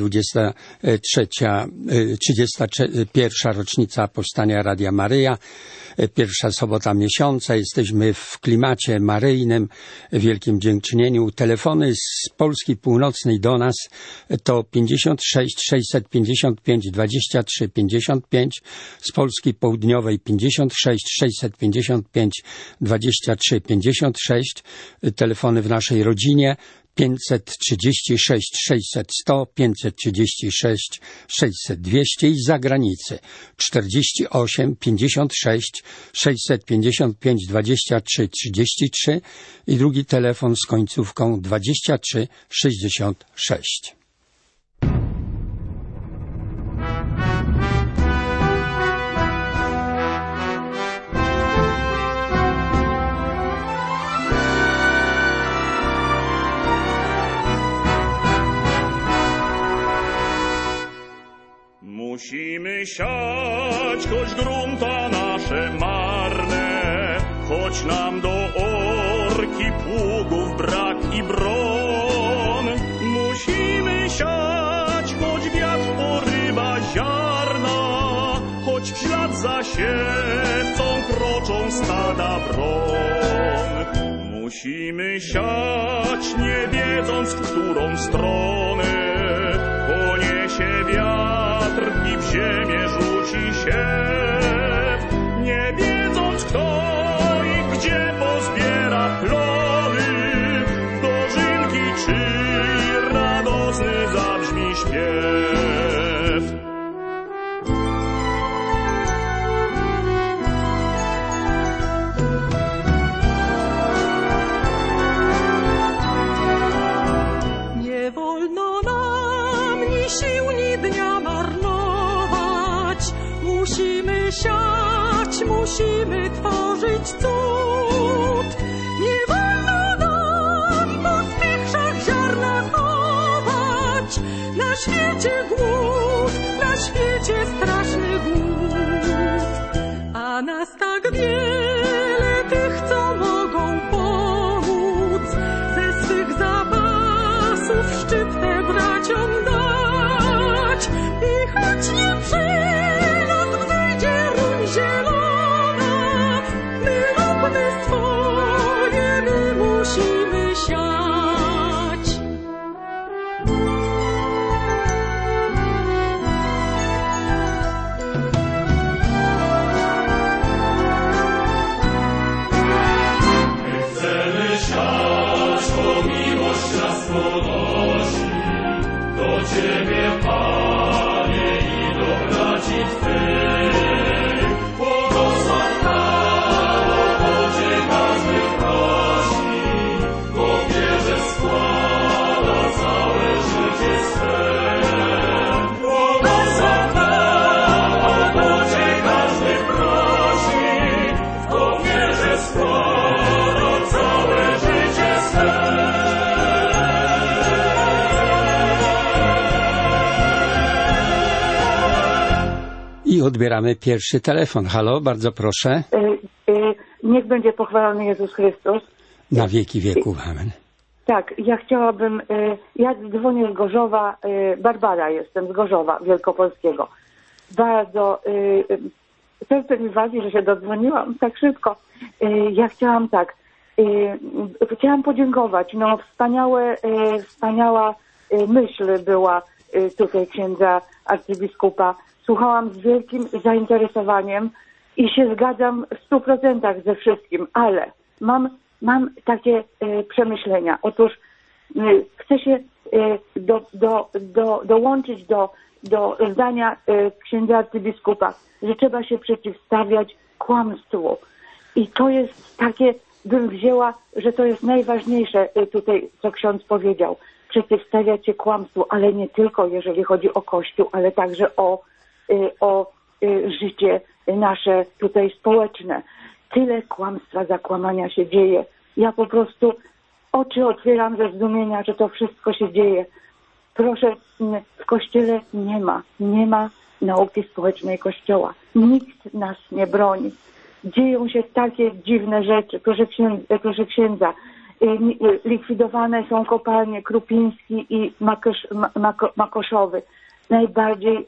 31. rocznica powstania Radia Maryja, pierwsza sobota miesiąca. Jesteśmy w klimacie maryjnym, w wielkim dziękczynieniu. Telefony z Polski Północnej do nas to 56 655 23 55, z Polski Południowej 56 655 23 56, telefony w naszej rodzinie 536 600 100, 536 600 200 i z zagranicy 48 56 655 23 33 i drugi telefon z końcówką 23 66. Musimy siać, choć grunta nasze marne, choć nam do orki pługów brak i bron. Musimy siać, choć wiatr porywa ziarna, choć w ślad za siewcą kroczą stada wron. Musimy siać, nie wiedząc, w którą stronę poniesie wiatr i w ziemię rzuci siew, nie wiedząc, kto i gdzie pozbiera plony, dożynki czy radosny zabrzmi śpiew. Nie wolno nam ni sił, ni dnia marnować. Musimy siać, musimy tworzyć cud. Nie wolno nam po spichrzach ziarna chować. Na świecie głód, na świecie straszny głód. A nas tak wiele tych, co mogą pomóc, ze swych zapasów szczyptę braciom dać. I choć nie przy nas wzejdzie ruń zielona, my róbmy swoje, my musimy siać. Chcemy siać, bo miłość nas ponosi do Ciebie, Panie, i do braci Twych. Błogosław nam, o Cię każdy prosi, bo wierze składa całe życie swe. Błogosław nam, o Cię każdy prosi, bo wierze składa całe życie swe. I odbieramy pierwszy telefon. Halo, bardzo proszę. Niech będzie pochwalony Jezus Chrystus. Na wieki wieków. Amen. Tak, ja chciałabym, ja dzwonię z Gorzowa, Barbara jestem z Gorzowa Wielkopolskiego. Bardzo serce mi wali, że się dodzwoniłam tak szybko. Ja chciałam tak, chciałam podziękować. No wspaniała myśl była tutaj księdza arcybiskupa. Słuchałam z wielkim zainteresowaniem i się zgadzam w 100% ze wszystkim, ale mam takie przemyślenia. Otóż chcę się dołączyć do zdania księdza arcybiskupa, że trzeba się przeciwstawiać kłamstwu. I to jest takie, bym wzięła, że to jest najważniejsze tutaj, co ksiądz powiedział. Przeciwstawiać się kłamstwu, ale nie tylko jeżeli chodzi o Kościół, ale także o życie nasze tutaj społeczne. Tyle kłamstwa, zakłamania się dzieje. Ja po prostu oczy otwieram ze zdumienia, że to wszystko się dzieje. Proszę, w Kościele nie ma nauki społecznej Kościoła. Nikt nas nie broni. Dzieją się takie dziwne rzeczy. Proszę księdza, likwidowane są kopalnie Krupiński i Makoszowy. Najbardziej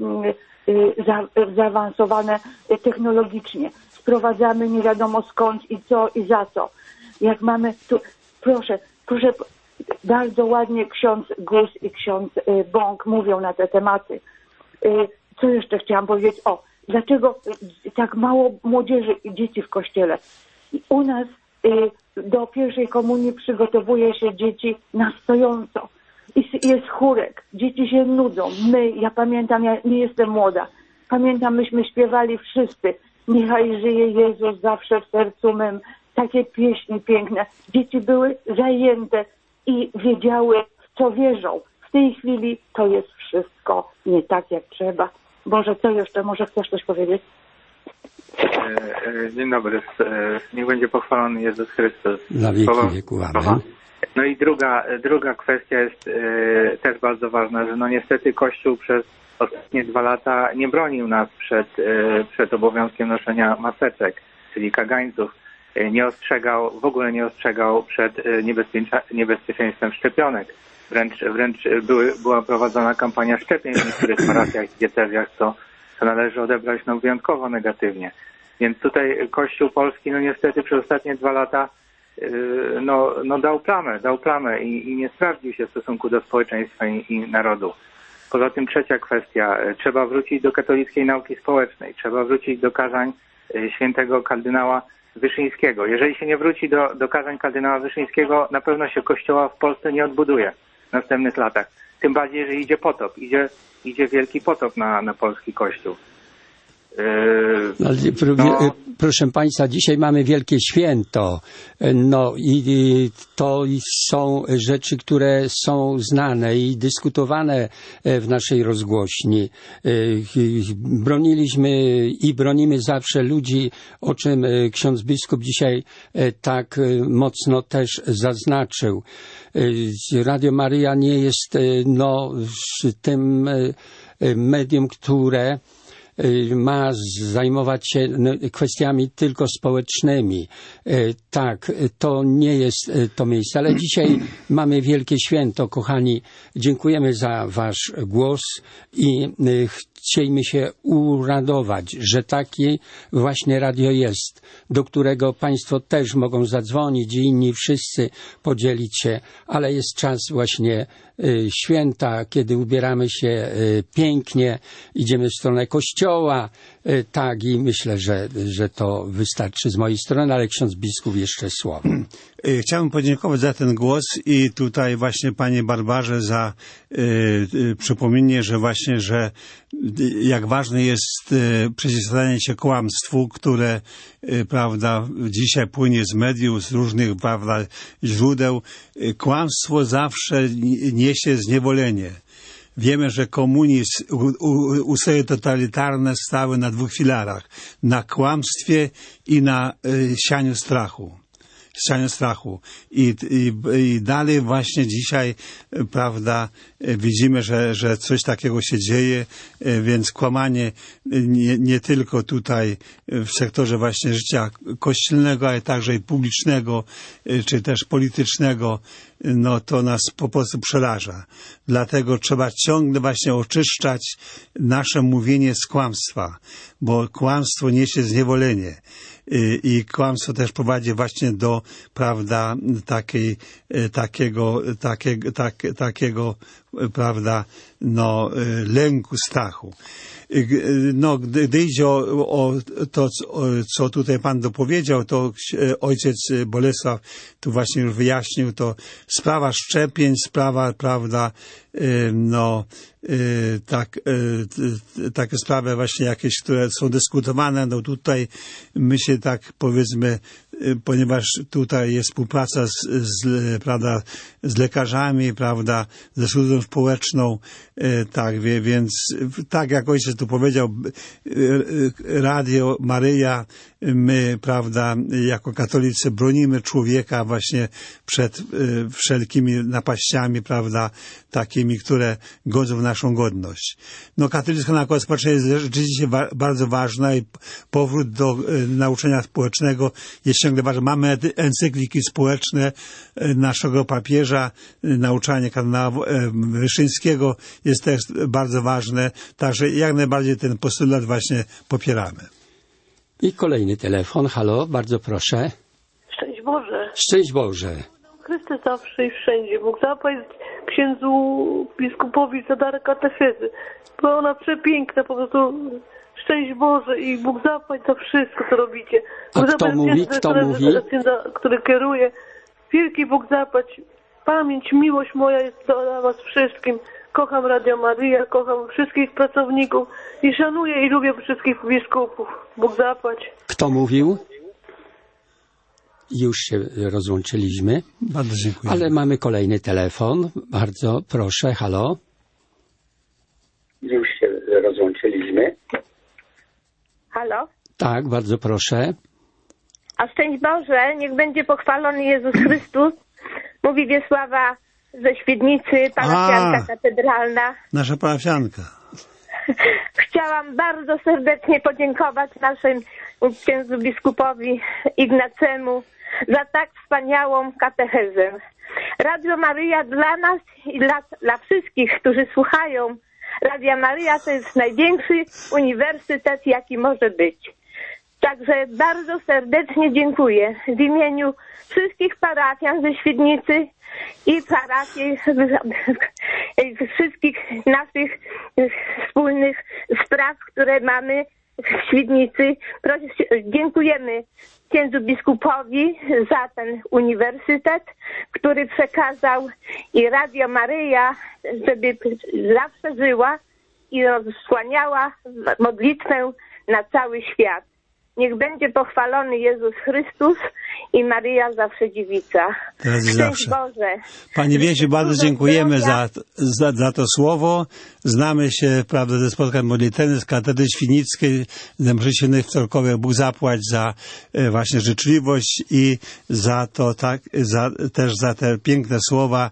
zaawansowane technologicznie. Sprowadzamy nie wiadomo skąd i co i za co. Jak mamy tu, proszę, bardzo ładnie ksiądz Gus i ksiądz Bąk mówią na te tematy. Co jeszcze chciałam powiedzieć? Dlaczego tak mało młodzieży i dzieci w kościele? U nas do pierwszej komunii przygotowuje się dzieci na stojąco. Jest chórek, dzieci się nudzą. Ja pamiętam, ja nie jestem młoda. Pamiętam, myśmy śpiewali wszyscy. Niechaj żyje Jezus zawsze w sercu mym. Takie pieśni piękne. Dzieci były zajęte i wiedziały, w co wierzą. W tej chwili to jest wszystko nie tak, jak trzeba. Boże, co jeszcze? Może chcesz coś powiedzieć? Dzień dobry. Niech będzie pochwalony Jezus Chrystus. Na wieki wieku. Amen. No i druga kwestia jest też bardzo ważna, że no niestety Kościół przez ostatnie 2 lata nie bronił nas przed obowiązkiem noszenia maseczek, czyli kagańców. W ogóle nie ostrzegał przed niebezpieczeństwem szczepionek. Wręcz była prowadzona kampania szczepień w niektórych parafiach i diecezjach, co należy odebrać wyjątkowo negatywnie. Więc tutaj Kościół polski no niestety przez ostatnie 2 lata dał plamę i nie sprawdził się w stosunku do społeczeństwa i narodu. Poza tym trzecia kwestia. Trzeba wrócić do katolickiej nauki społecznej. Trzeba wrócić do kazań świętego kardynała Wyszyńskiego. Jeżeli się nie wróci do kazań kardynała Wyszyńskiego, na pewno się Kościoła w Polsce nie odbuduje w następnych latach. Tym bardziej, jeżeli idzie potop. Idzie wielki potop na polski Kościół. Proszę Państwa, dzisiaj mamy wielkie święto. No i to są rzeczy, które są znane i dyskutowane w naszej rozgłośni. Broniliśmy i bronimy zawsze ludzi, o czym ksiądz biskup dzisiaj tak mocno też zaznaczył. Radio Maryja nie jest tym medium, które ma zajmować się kwestiami tylko społecznymi. Tak, to nie jest to miejsce, ale dzisiaj mamy wielkie święto, kochani. Dziękujemy za Wasz głos i chciejmy się uradować, że takie właśnie radio jest, do którego Państwo też mogą zadzwonić i inni wszyscy podzielić się, ale jest czas właśnie święta, kiedy ubieramy się pięknie, idziemy w stronę kościoła, tak, i myślę, że to wystarczy z mojej strony, ale ksiądz biskup jeszcze słowo. Chciałbym podziękować za ten głos i tutaj właśnie Panie Barbarze za przypomnienie, że jak ważne jest przeciwstawianie się kłamstwu, które prawda, dzisiaj płynie z mediów, z różnych prawda, źródeł. Kłamstwo zawsze niesie zniewolenie. Wiemy, że komunizm, ustroje totalitarne stały na 2 filarach. Na kłamstwie i na sianiu strachu. I dalej właśnie dzisiaj, prawda, widzimy, że coś takiego się dzieje, więc kłamanie nie tylko tutaj w sektorze właśnie życia kościelnego, ale także i publicznego, czy też politycznego, no to nas po prostu przeraża. Dlatego trzeba ciągle właśnie oczyszczać nasze mówienie z kłamstwa, bo kłamstwo niesie zniewolenie. I kłamstwo też prowadzi właśnie do, prawda, takiego, prawda, no, lęku, strachu. No, gdy idzie o to, co tutaj Pan dopowiedział, to ojciec Bolesław tu właśnie już wyjaśnił, to sprawa szczepień, sprawa, prawda, takie sprawy właśnie jakieś, które są dyskutowane, no tutaj my się tak powiedzmy, ponieważ tutaj jest współpraca prawda, z lekarzami, prawda, ze służbą społeczną, tak, więc tak jak ojciec tu powiedział, Radio Maryja, my, prawda, jako katolicy bronimy człowieka właśnie przed wszelkimi napaściami, prawda, takimi, które godzą w naszą godność. No, katolicka nauka społeczna jest rzeczywiście bardzo ważna i powrót do nauczania społecznego jest ciągle ważny. Mamy encykliki społeczne naszego papieża, nauczanie kardynała Wyszyńskiego jest też bardzo ważne, także jak najbardziej ten postulat właśnie popieramy. I kolejny telefon. Halo, bardzo proszę. Szczęść Boże. Szczęść Boże. Chrystus zawsze i wszędzie. Bóg zapłać księdzu biskupowi za dar katechyzy. Była ona przepiękna, po prostu szczęść Boże i Bóg zapłać za wszystko, co robicie. Bóg A kto mówi? Księdza, który kieruje. Wielki Bóg zapłać. Pamięć, miłość moja jest dla was wszystkim. Kocham Radio Maryja, kocham wszystkich pracowników i szanuję i lubię wszystkich biskupów. Bóg zapłać. Kto mówił? Już się rozłączyliśmy. Bardzo dziękuję. Ale mamy kolejny telefon. Bardzo proszę, halo. Już się rozłączyliśmy. Halo? Tak, bardzo proszę. A szczęść Boże, niech będzie pochwalony Jezus Chrystus. Mówi Wiesława ze Świdnicy, parafianka katedralna. Nasza parafianka. Chciałam bardzo serdecznie podziękować naszym księdzu biskupowi Ignacemu za tak wspaniałą katechezę. Radio Maryja dla nas i dla wszystkich, którzy słuchają, Radia Maryja to jest największy uniwersytet, jaki może być. Także bardzo serdecznie dziękuję w imieniu wszystkich parafian ze Świdnicy i parafii, wszystkich naszych wspólnych spraw, które mamy w Świdnicy. Dziękujemy księdzu biskupowi za ten uniwersytet, który przekazał, i Radio Maryja, żeby zawsze żyła i rozsłaniała modlitwę na cały świat. Niech będzie pochwalony Jezus Chrystus i Maryja zawsze dziewica. Szczęść Boże. Pani Wiesiu, bardzo dziękujemy za to słowo. Znamy się, prawda, ze spotkań modlitewnych z katedry świdnickiej, ze mszy świętych wtorkowych. Bóg zapłać za właśnie życzliwość i za to, też za te piękne słowa,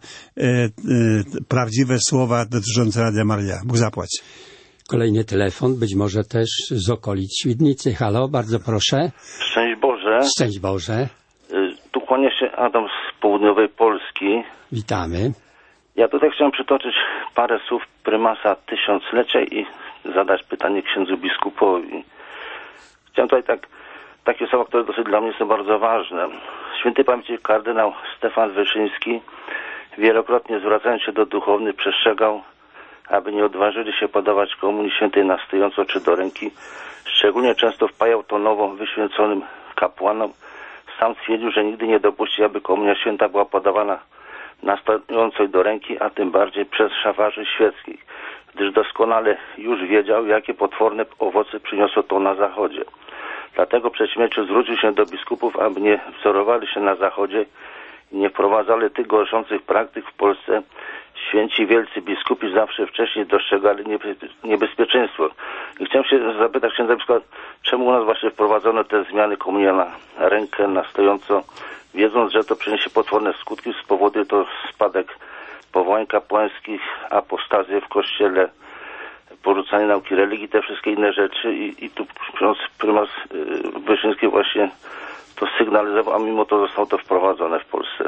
prawdziwe słowa dotyczące Radia Maryja. Bóg zapłać. Kolejny telefon, być może też z okolic Świdnicy. Halo, bardzo proszę. Szczęść Boże. Szczęść Boże. Tu kłania się Adam z południowej Polski. Witamy. Ja tutaj chciałem przytoczyć parę słów prymasa tysiąclecia i zadać pytanie księdzu biskupowi. Chciałem tutaj takie słowa, które dosyć dla mnie są bardzo ważne. Świętej pamięci kardynał Stefan Wyszyński, wielokrotnie zwracając się do duchownych, przestrzegał, aby nie odważyli się podawać komunii świętej na stojąco czy do ręki. Szczególnie często wpajał to nowo wyświęconym kapłanom. Sam twierdził, że nigdy nie dopuści, aby komunia święta była podawana na stojąco i do ręki, a tym bardziej przez szafarzy świeckich, gdyż doskonale już wiedział, jakie potworne owoce przyniosło to na Zachodzie. Dlatego przed śmiercią zwrócił się do biskupów, aby nie wzorowali się na Zachodzie i nie wprowadzali tych gorszących praktyk w Polsce. Święci wielcy biskupi zawsze wcześniej dostrzegali niebezpieczeństwo. I chciałem się zapytać księdza biskupa, czemu u nas właśnie wprowadzono te zmiany komunia na rękę, na stojąco, wiedząc, że to przyniesie potworne skutki, spowoduje to spadek powołań kapłańskich, apostazję w kościele, porzucanie nauki religii, te wszystkie inne rzeczy i tu prymas Wyszyński właśnie to sygnalizował, a mimo to zostało to wprowadzone w Polsce.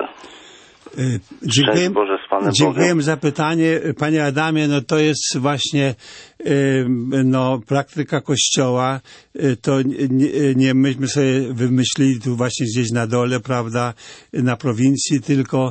Dziękuję za pytanie, panie Adamie. No to jest właśnie praktyka Kościoła. To nie myśmy sobie wymyślili tu właśnie gdzieś na dole, prawda, na prowincji, tylko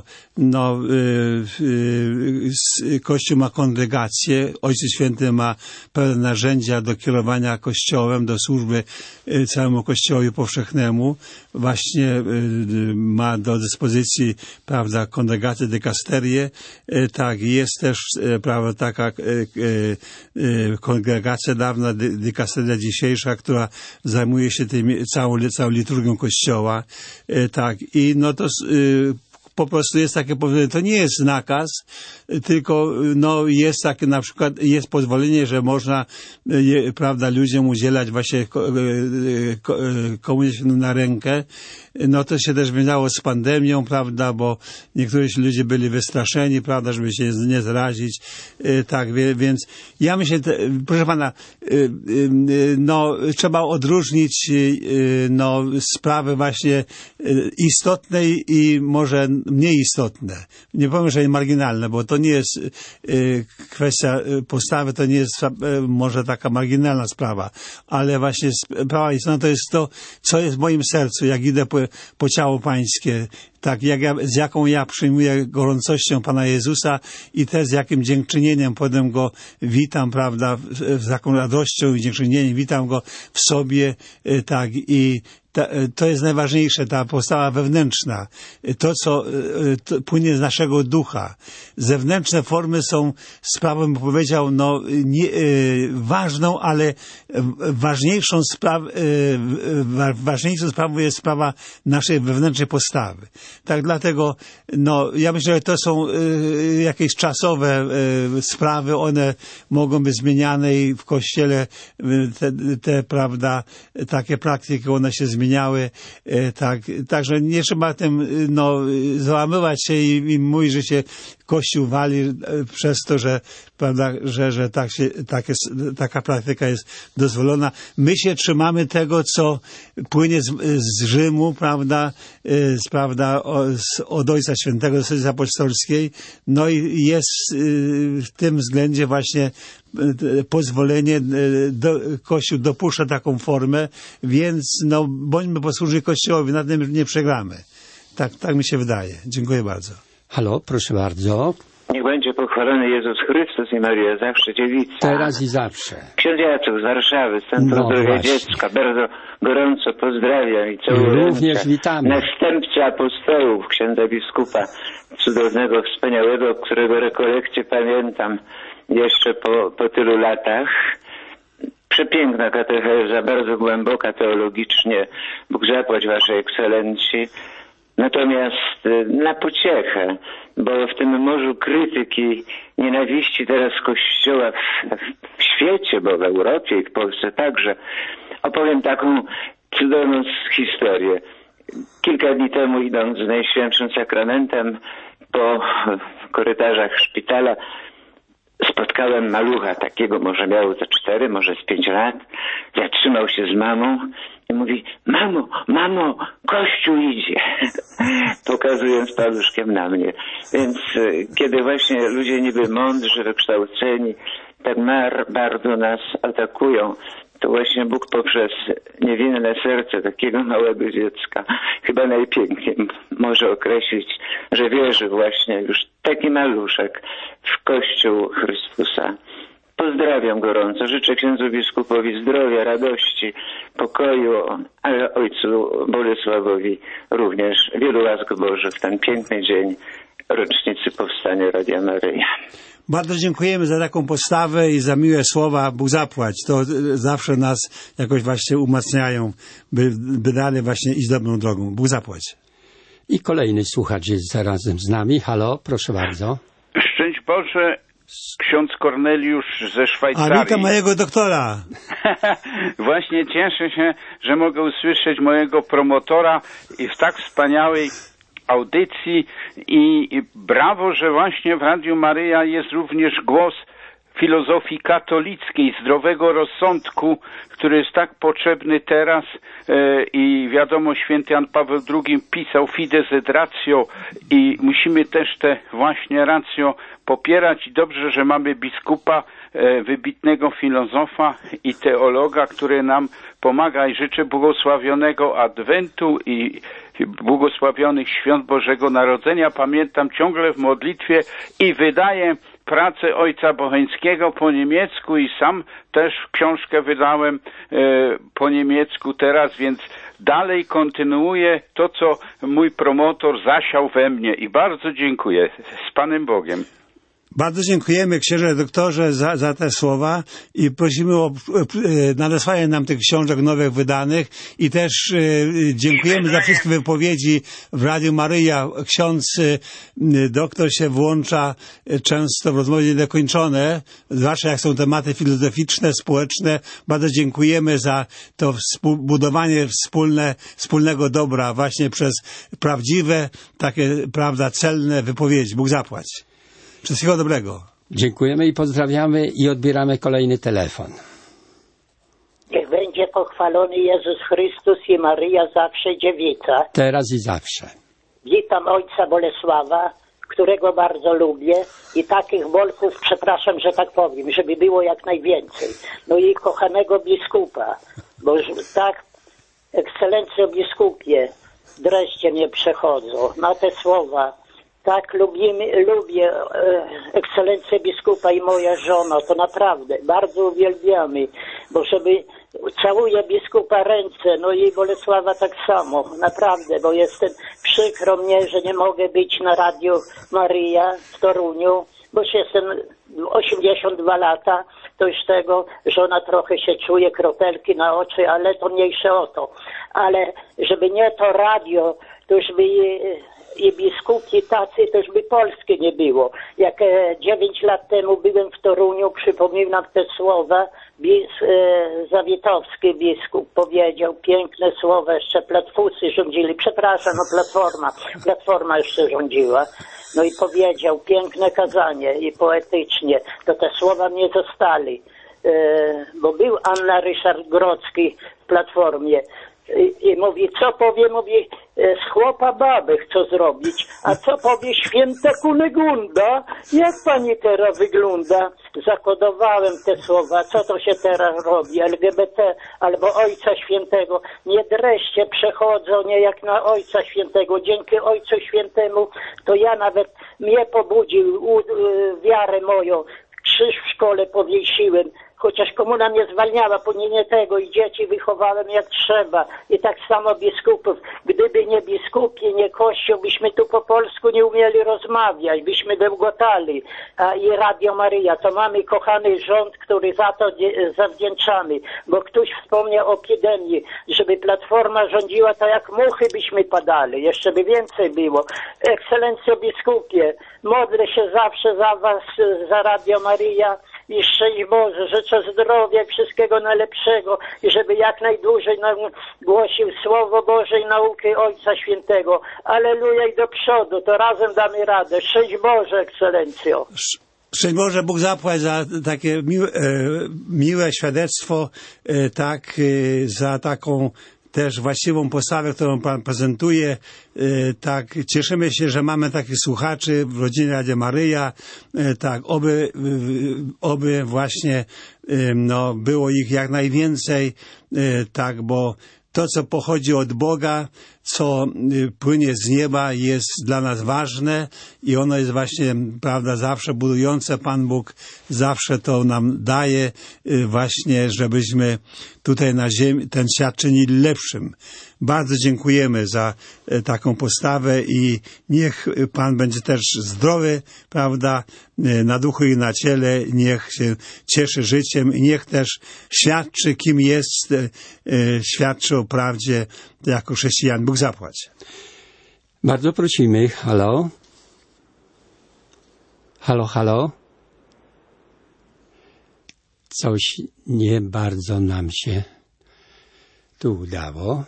Kościół ma kongregację, Ojciec Święty ma pełne narzędzia do kierowania Kościołem, do służby całemu Kościołowi powszechnemu. Właśnie ma do dyspozycji, prawda, kongregację, dykasterię. Tak, jest też, prawda, taka kongregacja dawna, dykasteria dzisiejsza, która zajmuje się całą liturgią Kościoła. Tak, i to po prostu jest takie powiedzenie, to nie jest nakaz, tylko jest takie, na przykład jest pozwolenie, że można, prawda, ludziom udzielać właśnie komunii na rękę. To się też wiązało z pandemią, prawda, bo niektórzy ludzie byli wystraszeni, prawda, żeby się nie zarazić. Tak, więc ja myślę, proszę pana, trzeba odróżnić sprawy właśnie istotne i może mniej istotne. Nie powiem, że marginalne, bo to nie jest kwestia postawy, to nie jest może taka marginalna sprawa, ale właśnie sprawa istotna to jest to, co jest w moim sercu, jak idę po ciało pańskie, tak, z jaką ja przyjmuję gorącością Pana Jezusa i też z jakim dziękczynieniem potem Go witam, prawda, z jaką radością i dziękczynieniem witam Go w sobie, tak, i to jest najważniejsze, ta postawa wewnętrzna, to co płynie z naszego ducha. Zewnętrzne formy są sprawą, bym powiedział, ważną, ale ważniejszą sprawą jest sprawa naszej wewnętrznej postawy. Tak, dlatego, ja myślę, że to są jakieś czasowe sprawy, one mogą być zmieniane i w Kościele te prawda, takie praktyki, one się zmieniają. zmieniały. Także nie trzeba tym załamywać się i mówić, że się Kościół wali przez to, że, prawda, że taka praktyka jest dozwolona. My się trzymamy tego, co płynie z Rzymu, prawda, od Ojca Świętego, z Decyzji Apostolskiej. No i jest w tym względzie właśnie pozwolenie, Kościół dopuszcza taką formę, więc bądźmy posłuszni Kościołowi, na tym nie przegramy. Tak mi się wydaje. Dziękuję bardzo. Halo, proszę bardzo. Niech będzie pochwalony Jezus Chrystus i Maria zawsze dziewica. Teraz i zawsze. Ksiądz Jacek z Warszawy, z Centrum Zdrowia Dziecka. Bardzo gorąco pozdrawiam i całuję. Również witamy. Następca apostołów, księdza biskupa, cudownego, wspaniałego, którego rekolekcję pamiętam jeszcze po tylu latach. Przepiękna katecheza, bardzo głęboka teologicznie. Bóg zapłać Waszej Ekscelencji. Natomiast na pociechę, bo w tym morzu krytyki, nienawiści teraz Kościoła w świecie, bo w Europie i w Polsce także, opowiem taką cudowną historię. Kilka dni temu, idąc z Najświętszym Sakramentem po korytarzach szpitala, spotkałem malucha takiego, może miał za 4, może z 5 lat. Zatrzymał się z mamą i mówi: mamo, Kościół idzie. Pokazując paluszkiem na mnie. Więc kiedy właśnie ludzie niby mądrzy, wykształceni, tak bardzo nas atakują, to właśnie Bóg poprzez niewinne serce takiego małego dziecka chyba najpiękniej może określić, że wierzy właśnie już taki maluszek w Kościół Chrystusa. Pozdrawiam gorąco, życzę księdzu biskupowi zdrowia, radości, pokoju, ale ojcu Bolesławowi również wielu łask Bożych w ten piękny dzień rocznicy powstania Radia Maryja. Bardzo dziękujemy za taką postawę i za miłe słowa. Bóg zapłać. To zawsze nas jakoś właśnie umacniają, by dalej właśnie iść dobrą drogą. Bóg zapłać. I kolejny słuchacz jest zarazem z nami. Halo, proszę bardzo. Szczęść Boże, ksiądz Korneliusz ze Szwajcarii. A witam mojego doktora. Właśnie cieszę się, że mogę usłyszeć mojego promotora i w tak wspaniałej audycji i brawo, że właśnie w Radiu Maryja jest również głos filozofii katolickiej, zdrowego rozsądku, który jest tak potrzebny teraz i wiadomo, święty Jan Paweł II pisał Fides et Ratio i musimy też te właśnie ratio popierać i dobrze, że mamy biskupa, wybitnego filozofa i teologa, który nam pomaga i życzę błogosławionego Adwentu i błogosławionych świąt Bożego Narodzenia. Pamiętam ciągle w modlitwie i wydaję pracę ojca Bocheńskiego po niemiecku i sam też książkę wydałem po niemiecku teraz, więc dalej kontynuuję to, co mój promotor zasiał we mnie i bardzo dziękuję. Z Panem Bogiem. Bardzo dziękujemy, księże doktorze, za te słowa i prosimy o nadesłanie nam tych książek nowych wydanych i też dziękujemy za wszystkie wypowiedzi w Radiu Maryja. Ksiądz doktor się włącza często w rozmowy niedokończone, zwłaszcza jak są tematy filozoficzne, społeczne. Bardzo dziękujemy za to budowanie wspólnego dobra właśnie przez prawdziwe, takie, prawda, celne wypowiedzi. Bóg zapłać. Wszystkiego dobrego. Dziękujemy i pozdrawiamy i odbieramy kolejny telefon. Niech będzie pochwalony Jezus Chrystus i Maryja zawsze dziewica. Teraz i zawsze. Witam ojca Bolesława, którego bardzo lubię i takich bolków, przepraszam, że tak powiem, żeby było jak najwięcej. No i kochanego biskupa, bo tak, ekscelencjo biskupie, dreszcze mnie przechodzą na te słowa. Tak lubię ekscelencję biskupa i moja żona, to naprawdę bardzo uwielbiamy, bo żeby całuję biskupa ręce, no i Bolesława tak samo, naprawdę, bo przykro mnie, że nie mogę być na Radiu Maryja w Toruniu, bo jestem 82 lata, to już tego żona trochę się czuje, kropelki na oczy, ale to mniejsze o to. Ale żeby nie to radio, to już by i biskupi tacy, też by Polski nie było. Jak 9 lat temu byłem w Toruniu, przypominam te słowa, Zawitowski biskup powiedział piękne słowa, jeszcze platfusy rządzili, przepraszam, Platforma jeszcze rządziła, no i powiedział piękne kazanie i poetycznie, to te słowa mnie zostali, bo był Anna Ryszard Grodzki w Platformie i mówi, co powie, mówi, z chłopa babę chcę zrobić, a co powie święta Kunegunda? Jak pani teraz wygląda? Zakodowałem te słowa, co to się teraz robi? LGBT albo Ojca Świętego. Nie dreszcze przechodzą, nie jak na Ojca Świętego. Dzięki Ojcu Świętemu to ja nawet mnie pobudził wiarę moją. Krzyż w szkole powiesiłem. Chociaż komuna mnie zwalniała, pomimo tego i dzieci wychowałem jak trzeba. I tak samo biskupów. Gdyby nie biskupi, nie Kościół, byśmy tu po polsku nie umieli rozmawiać, byśmy bełkotali. A i Radio Maryja, to mamy kochany rząd, który za to zawdzięczamy. Bo ktoś wspomniał o epidemii, żeby Platforma rządziła, to jak muchy byśmy padali. Jeszcze by więcej było. Ekscelencjo biskupie, modlę się zawsze za was, za Radio Maryja. I szczęść Boże, życzę zdrowia i wszystkiego najlepszego i żeby jak najdłużej nam głosił Słowo Boże i nauki Ojca Świętego. Alleluja i do przodu, to razem damy radę. Szczęść Boże, Ekscelencjo. Szczęść Boże, Bóg zapłać za takie miłe świadectwo, za taką też właściwą postawę, którą Pan prezentuje. Tak, cieszymy się, że mamy takich słuchaczy w rodzinie Radia Maryja. Tak, oby właśnie było ich jak najwięcej, tak, bo to, co pochodzi od Boga, co płynie z nieba, jest dla nas ważne i ono jest właśnie, prawda, zawsze budujące. Pan Bóg zawsze to nam daje właśnie, żebyśmy tutaj na ziemi ten świat czynili lepszym. Bardzo dziękujemy za taką postawę i niech Pan będzie też zdrowy, prawda, na duchu i na ciele, niech się cieszy życiem i niech też świadczy, kim jest, świadczy o prawdzie jako chrześcijan. Bóg zapłać. Bardzo prosimy. Halo? Halo, halo? Coś nie bardzo nam się tu udało,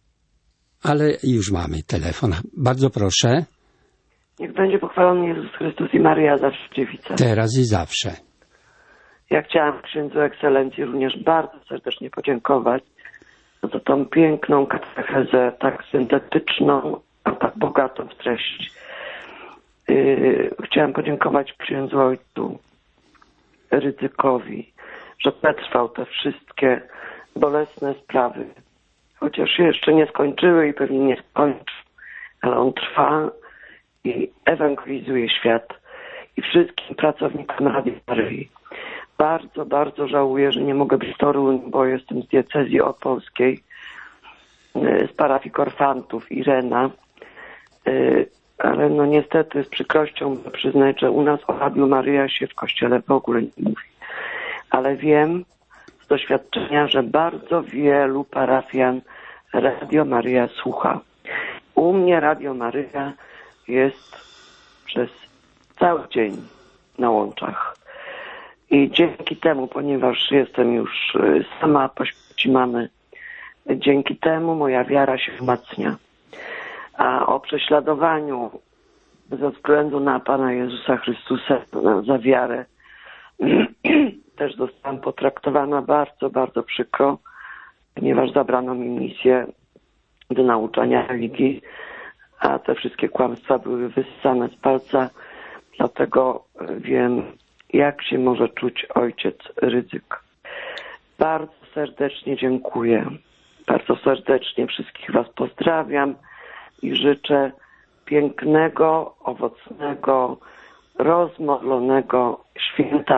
ale już mamy telefon. Bardzo proszę. Niech będzie pochwalony Jezus Chrystus i Maryja zawsze dziewica. Teraz i zawsze. Ja chciałam księdzu ekscelencji również bardzo serdecznie podziękować za tą piękną katechezę, tak syntetyczną, a tak bogatą w treść. Chciałam podziękować księdzu ojcu Rydzykowi, że przetrwał te wszystkie bolesne sprawy. Chociaż się jeszcze nie skończyły i pewnie nie skończy, ale on trwa i ewangelizuje świat i wszystkim pracownikom Radia Maryi. Bardzo, bardzo żałuję, że nie mogę być w Toruniu, bo jestem z diecezji opolskiej, z parafii Korfantów Irena, ale no niestety z przykrością muszę przyznać, że u nas o Radiu Maryja się w kościele w ogóle nie mówi. Ale wiem z doświadczenia, że bardzo wielu parafian Radio Maryja słucha. U mnie Radio Maryja jest przez cały dzień na łączach. I dzięki temu, ponieważ jestem już sama po śmierci mamy, dzięki temu moja wiara się wzmacnia. A o prześladowaniu ze względu na Pana Jezusa Chrystusa za wiarę też zostałam potraktowana bardzo, bardzo przykro, ponieważ zabrano mi misję do nauczania religii, a te wszystkie kłamstwa były wyssane z palca, dlatego wiem, jak się może czuć ojciec Rydzyk. Bardzo serdecznie dziękuję. Bardzo serdecznie wszystkich was pozdrawiam i życzę pięknego, owocnego, rozmodlonego święta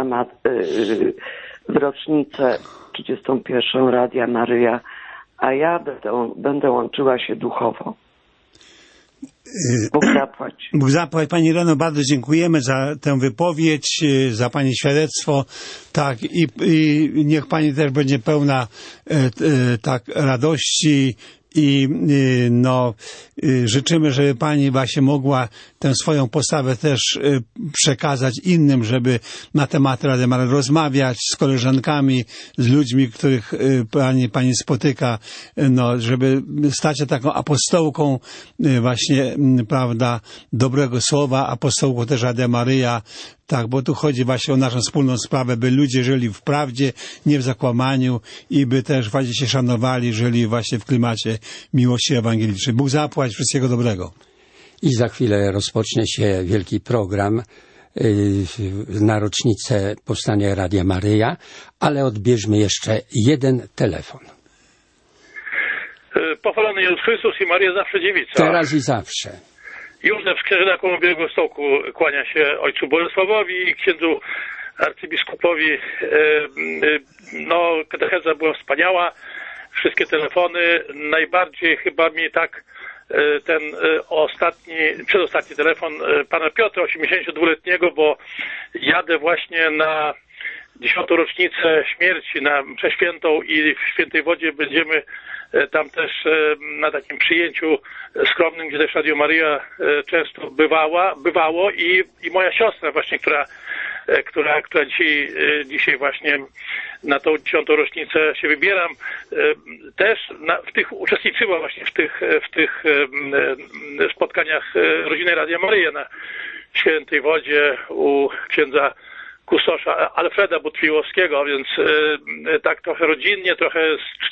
w rocznicę 31. Radia Maryja, a ja będę łączyła się duchowo. Bóg zapłać. Bóg zapłać. Pani Ireno, bardzo dziękujemy za tę wypowiedź, za Pani świadectwo. Tak, i niech Pani też będzie pełna tak radości i życzymy, żeby Pani właśnie mogła tę swoją postawę też przekazać innym, żeby na tematy Radia Maryja rozmawiać z koleżankami, z ludźmi, których pani spotyka, no, żeby stać się taką apostołką właśnie, prawda, dobrego słowa, apostołką też Radia Maryja. Tak, bo tu chodzi właśnie o naszą wspólną sprawę, by ludzie żyli w prawdzie, nie w zakłamaniu i by też właśnie się szanowali, żyli właśnie w klimacie miłości ewangelicznej. Bóg zapłać, wszystkiego dobrego. I za chwilę rozpocznie się wielki program na rocznicę powstania Radia Maryja, ale odbierzmy jeszcze jeden telefon. Pochwalony Jezus Chrystus i Maryja zawsze dziewica. Teraz i zawsze. Józef z Krzyżyna koło Białegostoku kłania się ojcu Bolesławowi i księdzu arcybiskupowi. No, katecheza była wspaniała. Wszystkie telefony. Najbardziej chyba mi tak ten przedostatni telefon pana Piotra, 82-letniego, bo jadę właśnie na 10. rocznicę śmierci, na mszę świętą i w Świętej Wodzie będziemy tam też na takim przyjęciu skromnym, gdzie też Radio Maryja często bywało i moja siostra właśnie, która dzisiaj właśnie na tą 10. rocznicę się wybieram, też uczestniczyła właśnie w tych spotkaniach rodziny Radia Maryja na Świętej Wodzie u księdza kustosza Alfreda Butwiłowskiego, więc tak trochę rodzinnie, trochę z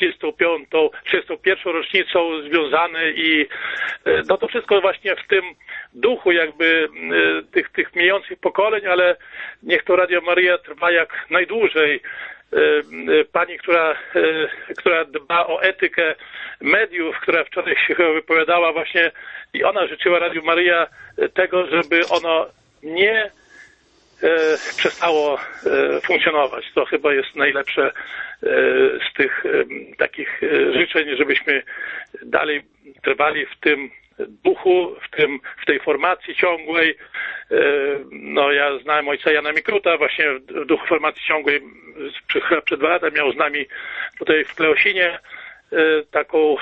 31. rocznicą związany i no to wszystko właśnie w tym duchu jakby tych mijających pokoleń, ale niech to Radio Maryja trwa jak najdłużej. Pani, która dba o etykę mediów, która wczoraj się wypowiadała właśnie i ona życzyła Radiu Maryja tego, żeby ono nie przestało funkcjonować. To chyba jest najlepsze z tych takich życzeń, żebyśmy dalej trwali w tym duchu, w tej formacji ciągłej. No ja znałem ojca Jana Mikruta właśnie w duchu formacji ciągłej. Przed 2 lata miał z nami tutaj w Kleosinie taką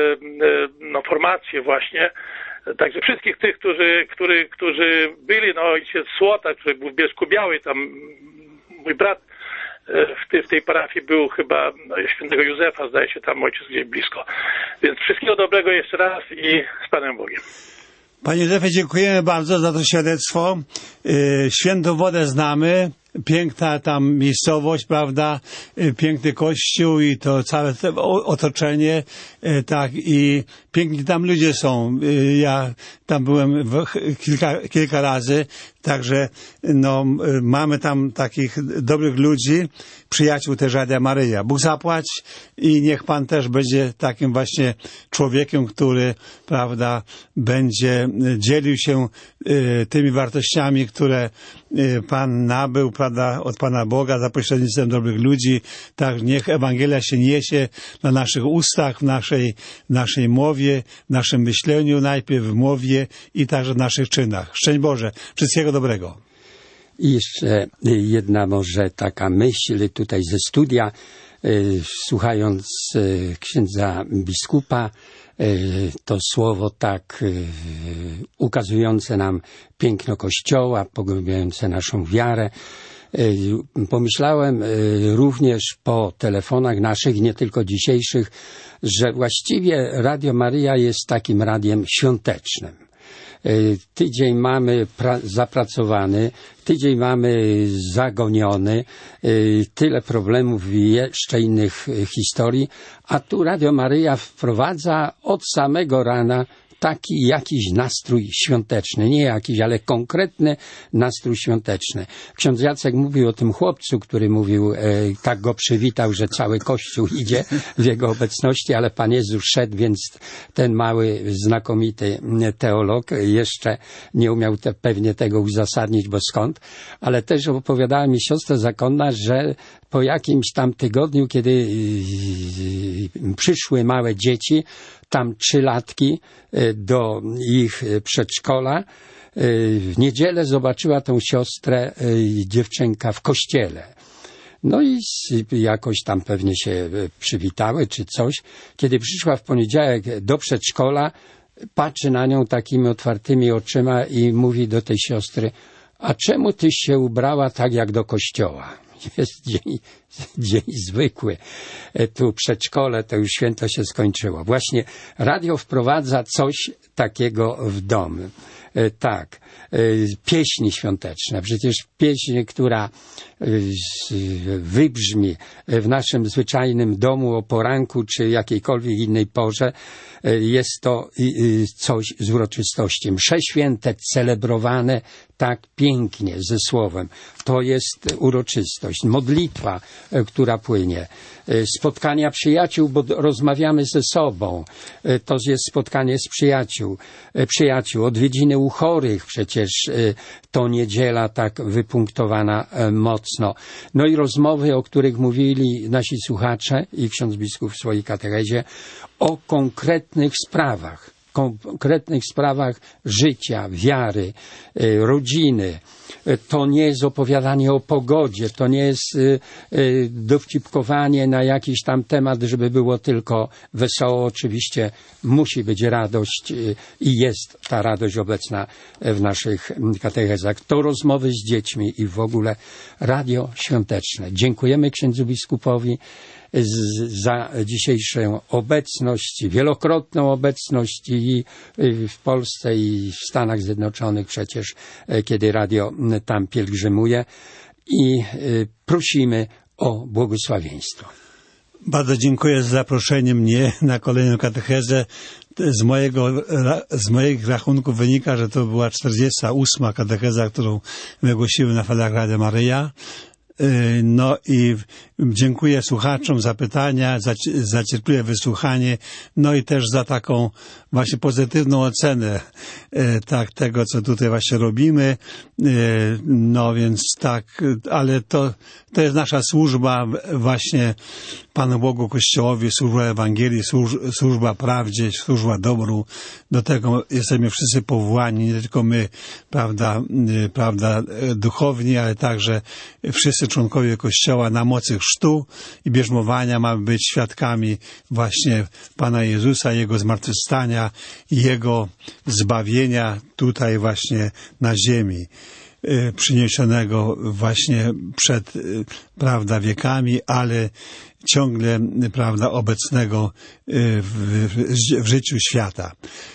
formację właśnie. Także wszystkich tych, którzy byli, no ojciec Słota, który był w Bielsku Białej, tam mój brat w tej parafii był chyba świętego Józefa, zdaje się, tam ojciec gdzieś blisko. Więc wszystkiego dobrego jeszcze raz i z Panem Bogiem. Panie Józefie, dziękujemy bardzo za to świadectwo. Świętą Wodę znamy. Piękna tam miejscowość, prawda, piękny kościół i to całe otoczenie, tak, i piękni tam ludzie są. Ja tam byłem kilka razy, także no, mamy tam takich dobrych ludzi, przyjaciół też Radia Maryja. Bóg zapłać i niech Pan też będzie takim właśnie człowiekiem, który, prawda, będzie dzielił się tymi wartościami, które Pan nabył, prawda, od Pana Boga za pośrednictwem dobrych ludzi. Tak, niech Ewangelia się niesie na naszych ustach, w naszej mowie, w naszym myśleniu, najpierw w mowie i także w naszych czynach. Szczęść Boże, wszystkiego dobrego. I jeszcze jedna może taka myśl tutaj ze studia, słuchając księdza biskupa, to słowo tak ukazujące nam piękno Kościoła, pogłębiające naszą wiarę. Pomyślałem również po telefonach naszych, nie tylko dzisiejszych, że właściwie Radio Maryja jest takim radiem świątecznym. Tydzień mamy zapracowany, tydzień mamy zagoniony, tyle problemów i jeszcze innych historii, a tu Radio Maryja wprowadza od samego rana taki jakiś nastrój świąteczny, nie jakiś, ale konkretny nastrój świąteczny. Ksiądz Jacek mówił o tym chłopcu, który mówił, tak go przywitał, że cały Kościół idzie w jego obecności, ale Pan Jezus szedł, więc ten mały, znakomity teolog jeszcze nie umiał pewnie tego uzasadnić, bo skąd, ale też opowiadała mi siostra zakonna, że po jakimś tam tygodniu, kiedy przyszły małe dzieci, tam 3-latki do ich przedszkola, w niedzielę zobaczyła tą siostrę dziewczynka w kościele. No i jakoś tam pewnie się przywitały czy coś. Kiedy przyszła w poniedziałek do przedszkola, patrzy na nią takimi otwartymi oczyma i mówi do tej siostry: a czemu tyś się ubrała tak jak do kościoła? Jest dzień zwykły. Tu przedszkole, to już święto się skończyło. Właśnie radio wprowadza coś takiego w dom. Tak, pieśni świąteczne. Przecież pieśń, która wybrzmi w naszym zwyczajnym domu o poranku czy jakiejkolwiek innej porze, jest to coś z uroczystości. Msze święte celebrowane tak pięknie ze słowem. To jest uroczystość. Modlitwa, która płynie. Spotkania przyjaciół, bo rozmawiamy ze sobą. To jest spotkanie z przyjaciół. Odwiedziny u chorych, przecież to niedziela tak wypunktowana mocno. No i rozmowy, o których mówili nasi słuchacze i ksiądz biskup w swojej katechezie, o konkretnych sprawach życia, wiary, rodziny. To nie jest opowiadanie o pogodzie, to nie jest dowcipkowanie na jakiś tam temat, żeby było tylko wesoło. Oczywiście musi być radość i jest ta radość obecna w naszych katechezach. To rozmowy z dziećmi i w ogóle radio świąteczne. Dziękujemy księdzu biskupowi za dzisiejszą obecność, wielokrotną obecność i w Polsce i w Stanach Zjednoczonych przecież, kiedy radio tam pielgrzymuje, i prosimy o błogosławieństwo. Bardzo dziękuję za zaproszenie mnie na kolejną katechezę. Z moich rachunków wynika, że to była 48. katecheza, którą wygłosiłem na falach Radia Maryja. No i dziękuję słuchaczom za pytania, za cierpliwe wysłuchanie, no i też za taką właśnie pozytywną ocenę tego, co tutaj właśnie robimy. No więc tak, ale to jest nasza służba właśnie Panu Bogu, Kościołowi, służba Ewangelii, służba prawdzie, służba dobru. Do tego jesteśmy wszyscy powołani, nie tylko my, prawda, duchowni, ale także wszyscy członkowie Kościoła na mocy chrztu i bierzmowania mamy być świadkami właśnie Pana Jezusa, Jego zmartwychwstania i Jego zbawienia tutaj właśnie na ziemi, przyniesionego właśnie przed, wiekami, ale ciągle, obecnego w życiu świata.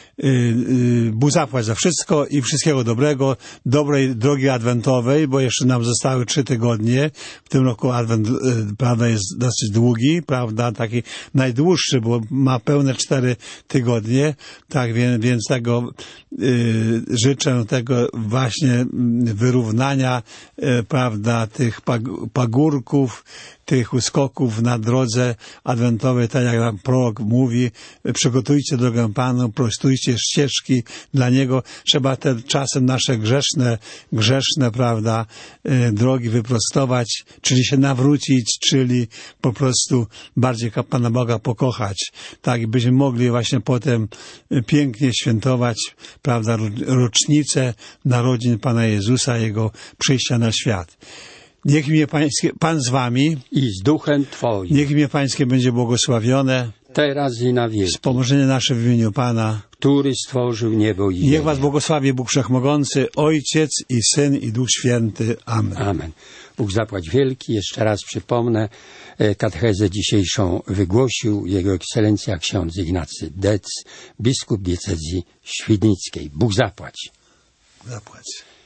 Bóg zapłać za wszystko i wszystkiego dobrego, dobrej drogi adwentowej, bo jeszcze nam zostały 3 tygodnie. W tym roku adwent, jest dosyć długi, taki najdłuższy, bo ma pełne 4 tygodnie. Tak więc tego życzę tego właśnie wyrównania, tych pagórków, tych uskoków na drodze adwentowej, tak jak prorok mówi: przygotujcie drogę Panu, prostujcie ścieżki dla Niego. Trzeba te czasem nasze grzeszne, drogi wyprostować, czyli się nawrócić, czyli po prostu bardziej Pana Boga pokochać. Tak, byśmy mogli właśnie potem pięknie świętować, rocznicę narodzin Pana Jezusa, Jego przyjścia na świat. Niech imię Pańskie, Pan z wami i z duchem Twoim. Niech imię Pańskie będzie błogosławione teraz i na wieki. Wspomożenie nasze w imieniu Pana, który stworzył niebo i ziemię. Niech was błogosławi Bóg Wszechmogący, Ojciec i Syn i Duch Święty. Amen. Amen. Bóg zapłać wielki. Jeszcze raz przypomnę, katechezę dzisiejszą wygłosił Jego Ekscelencja ksiądz Ignacy Dec, biskup diecezji świdnickiej. Bóg zapłać. Zapłać.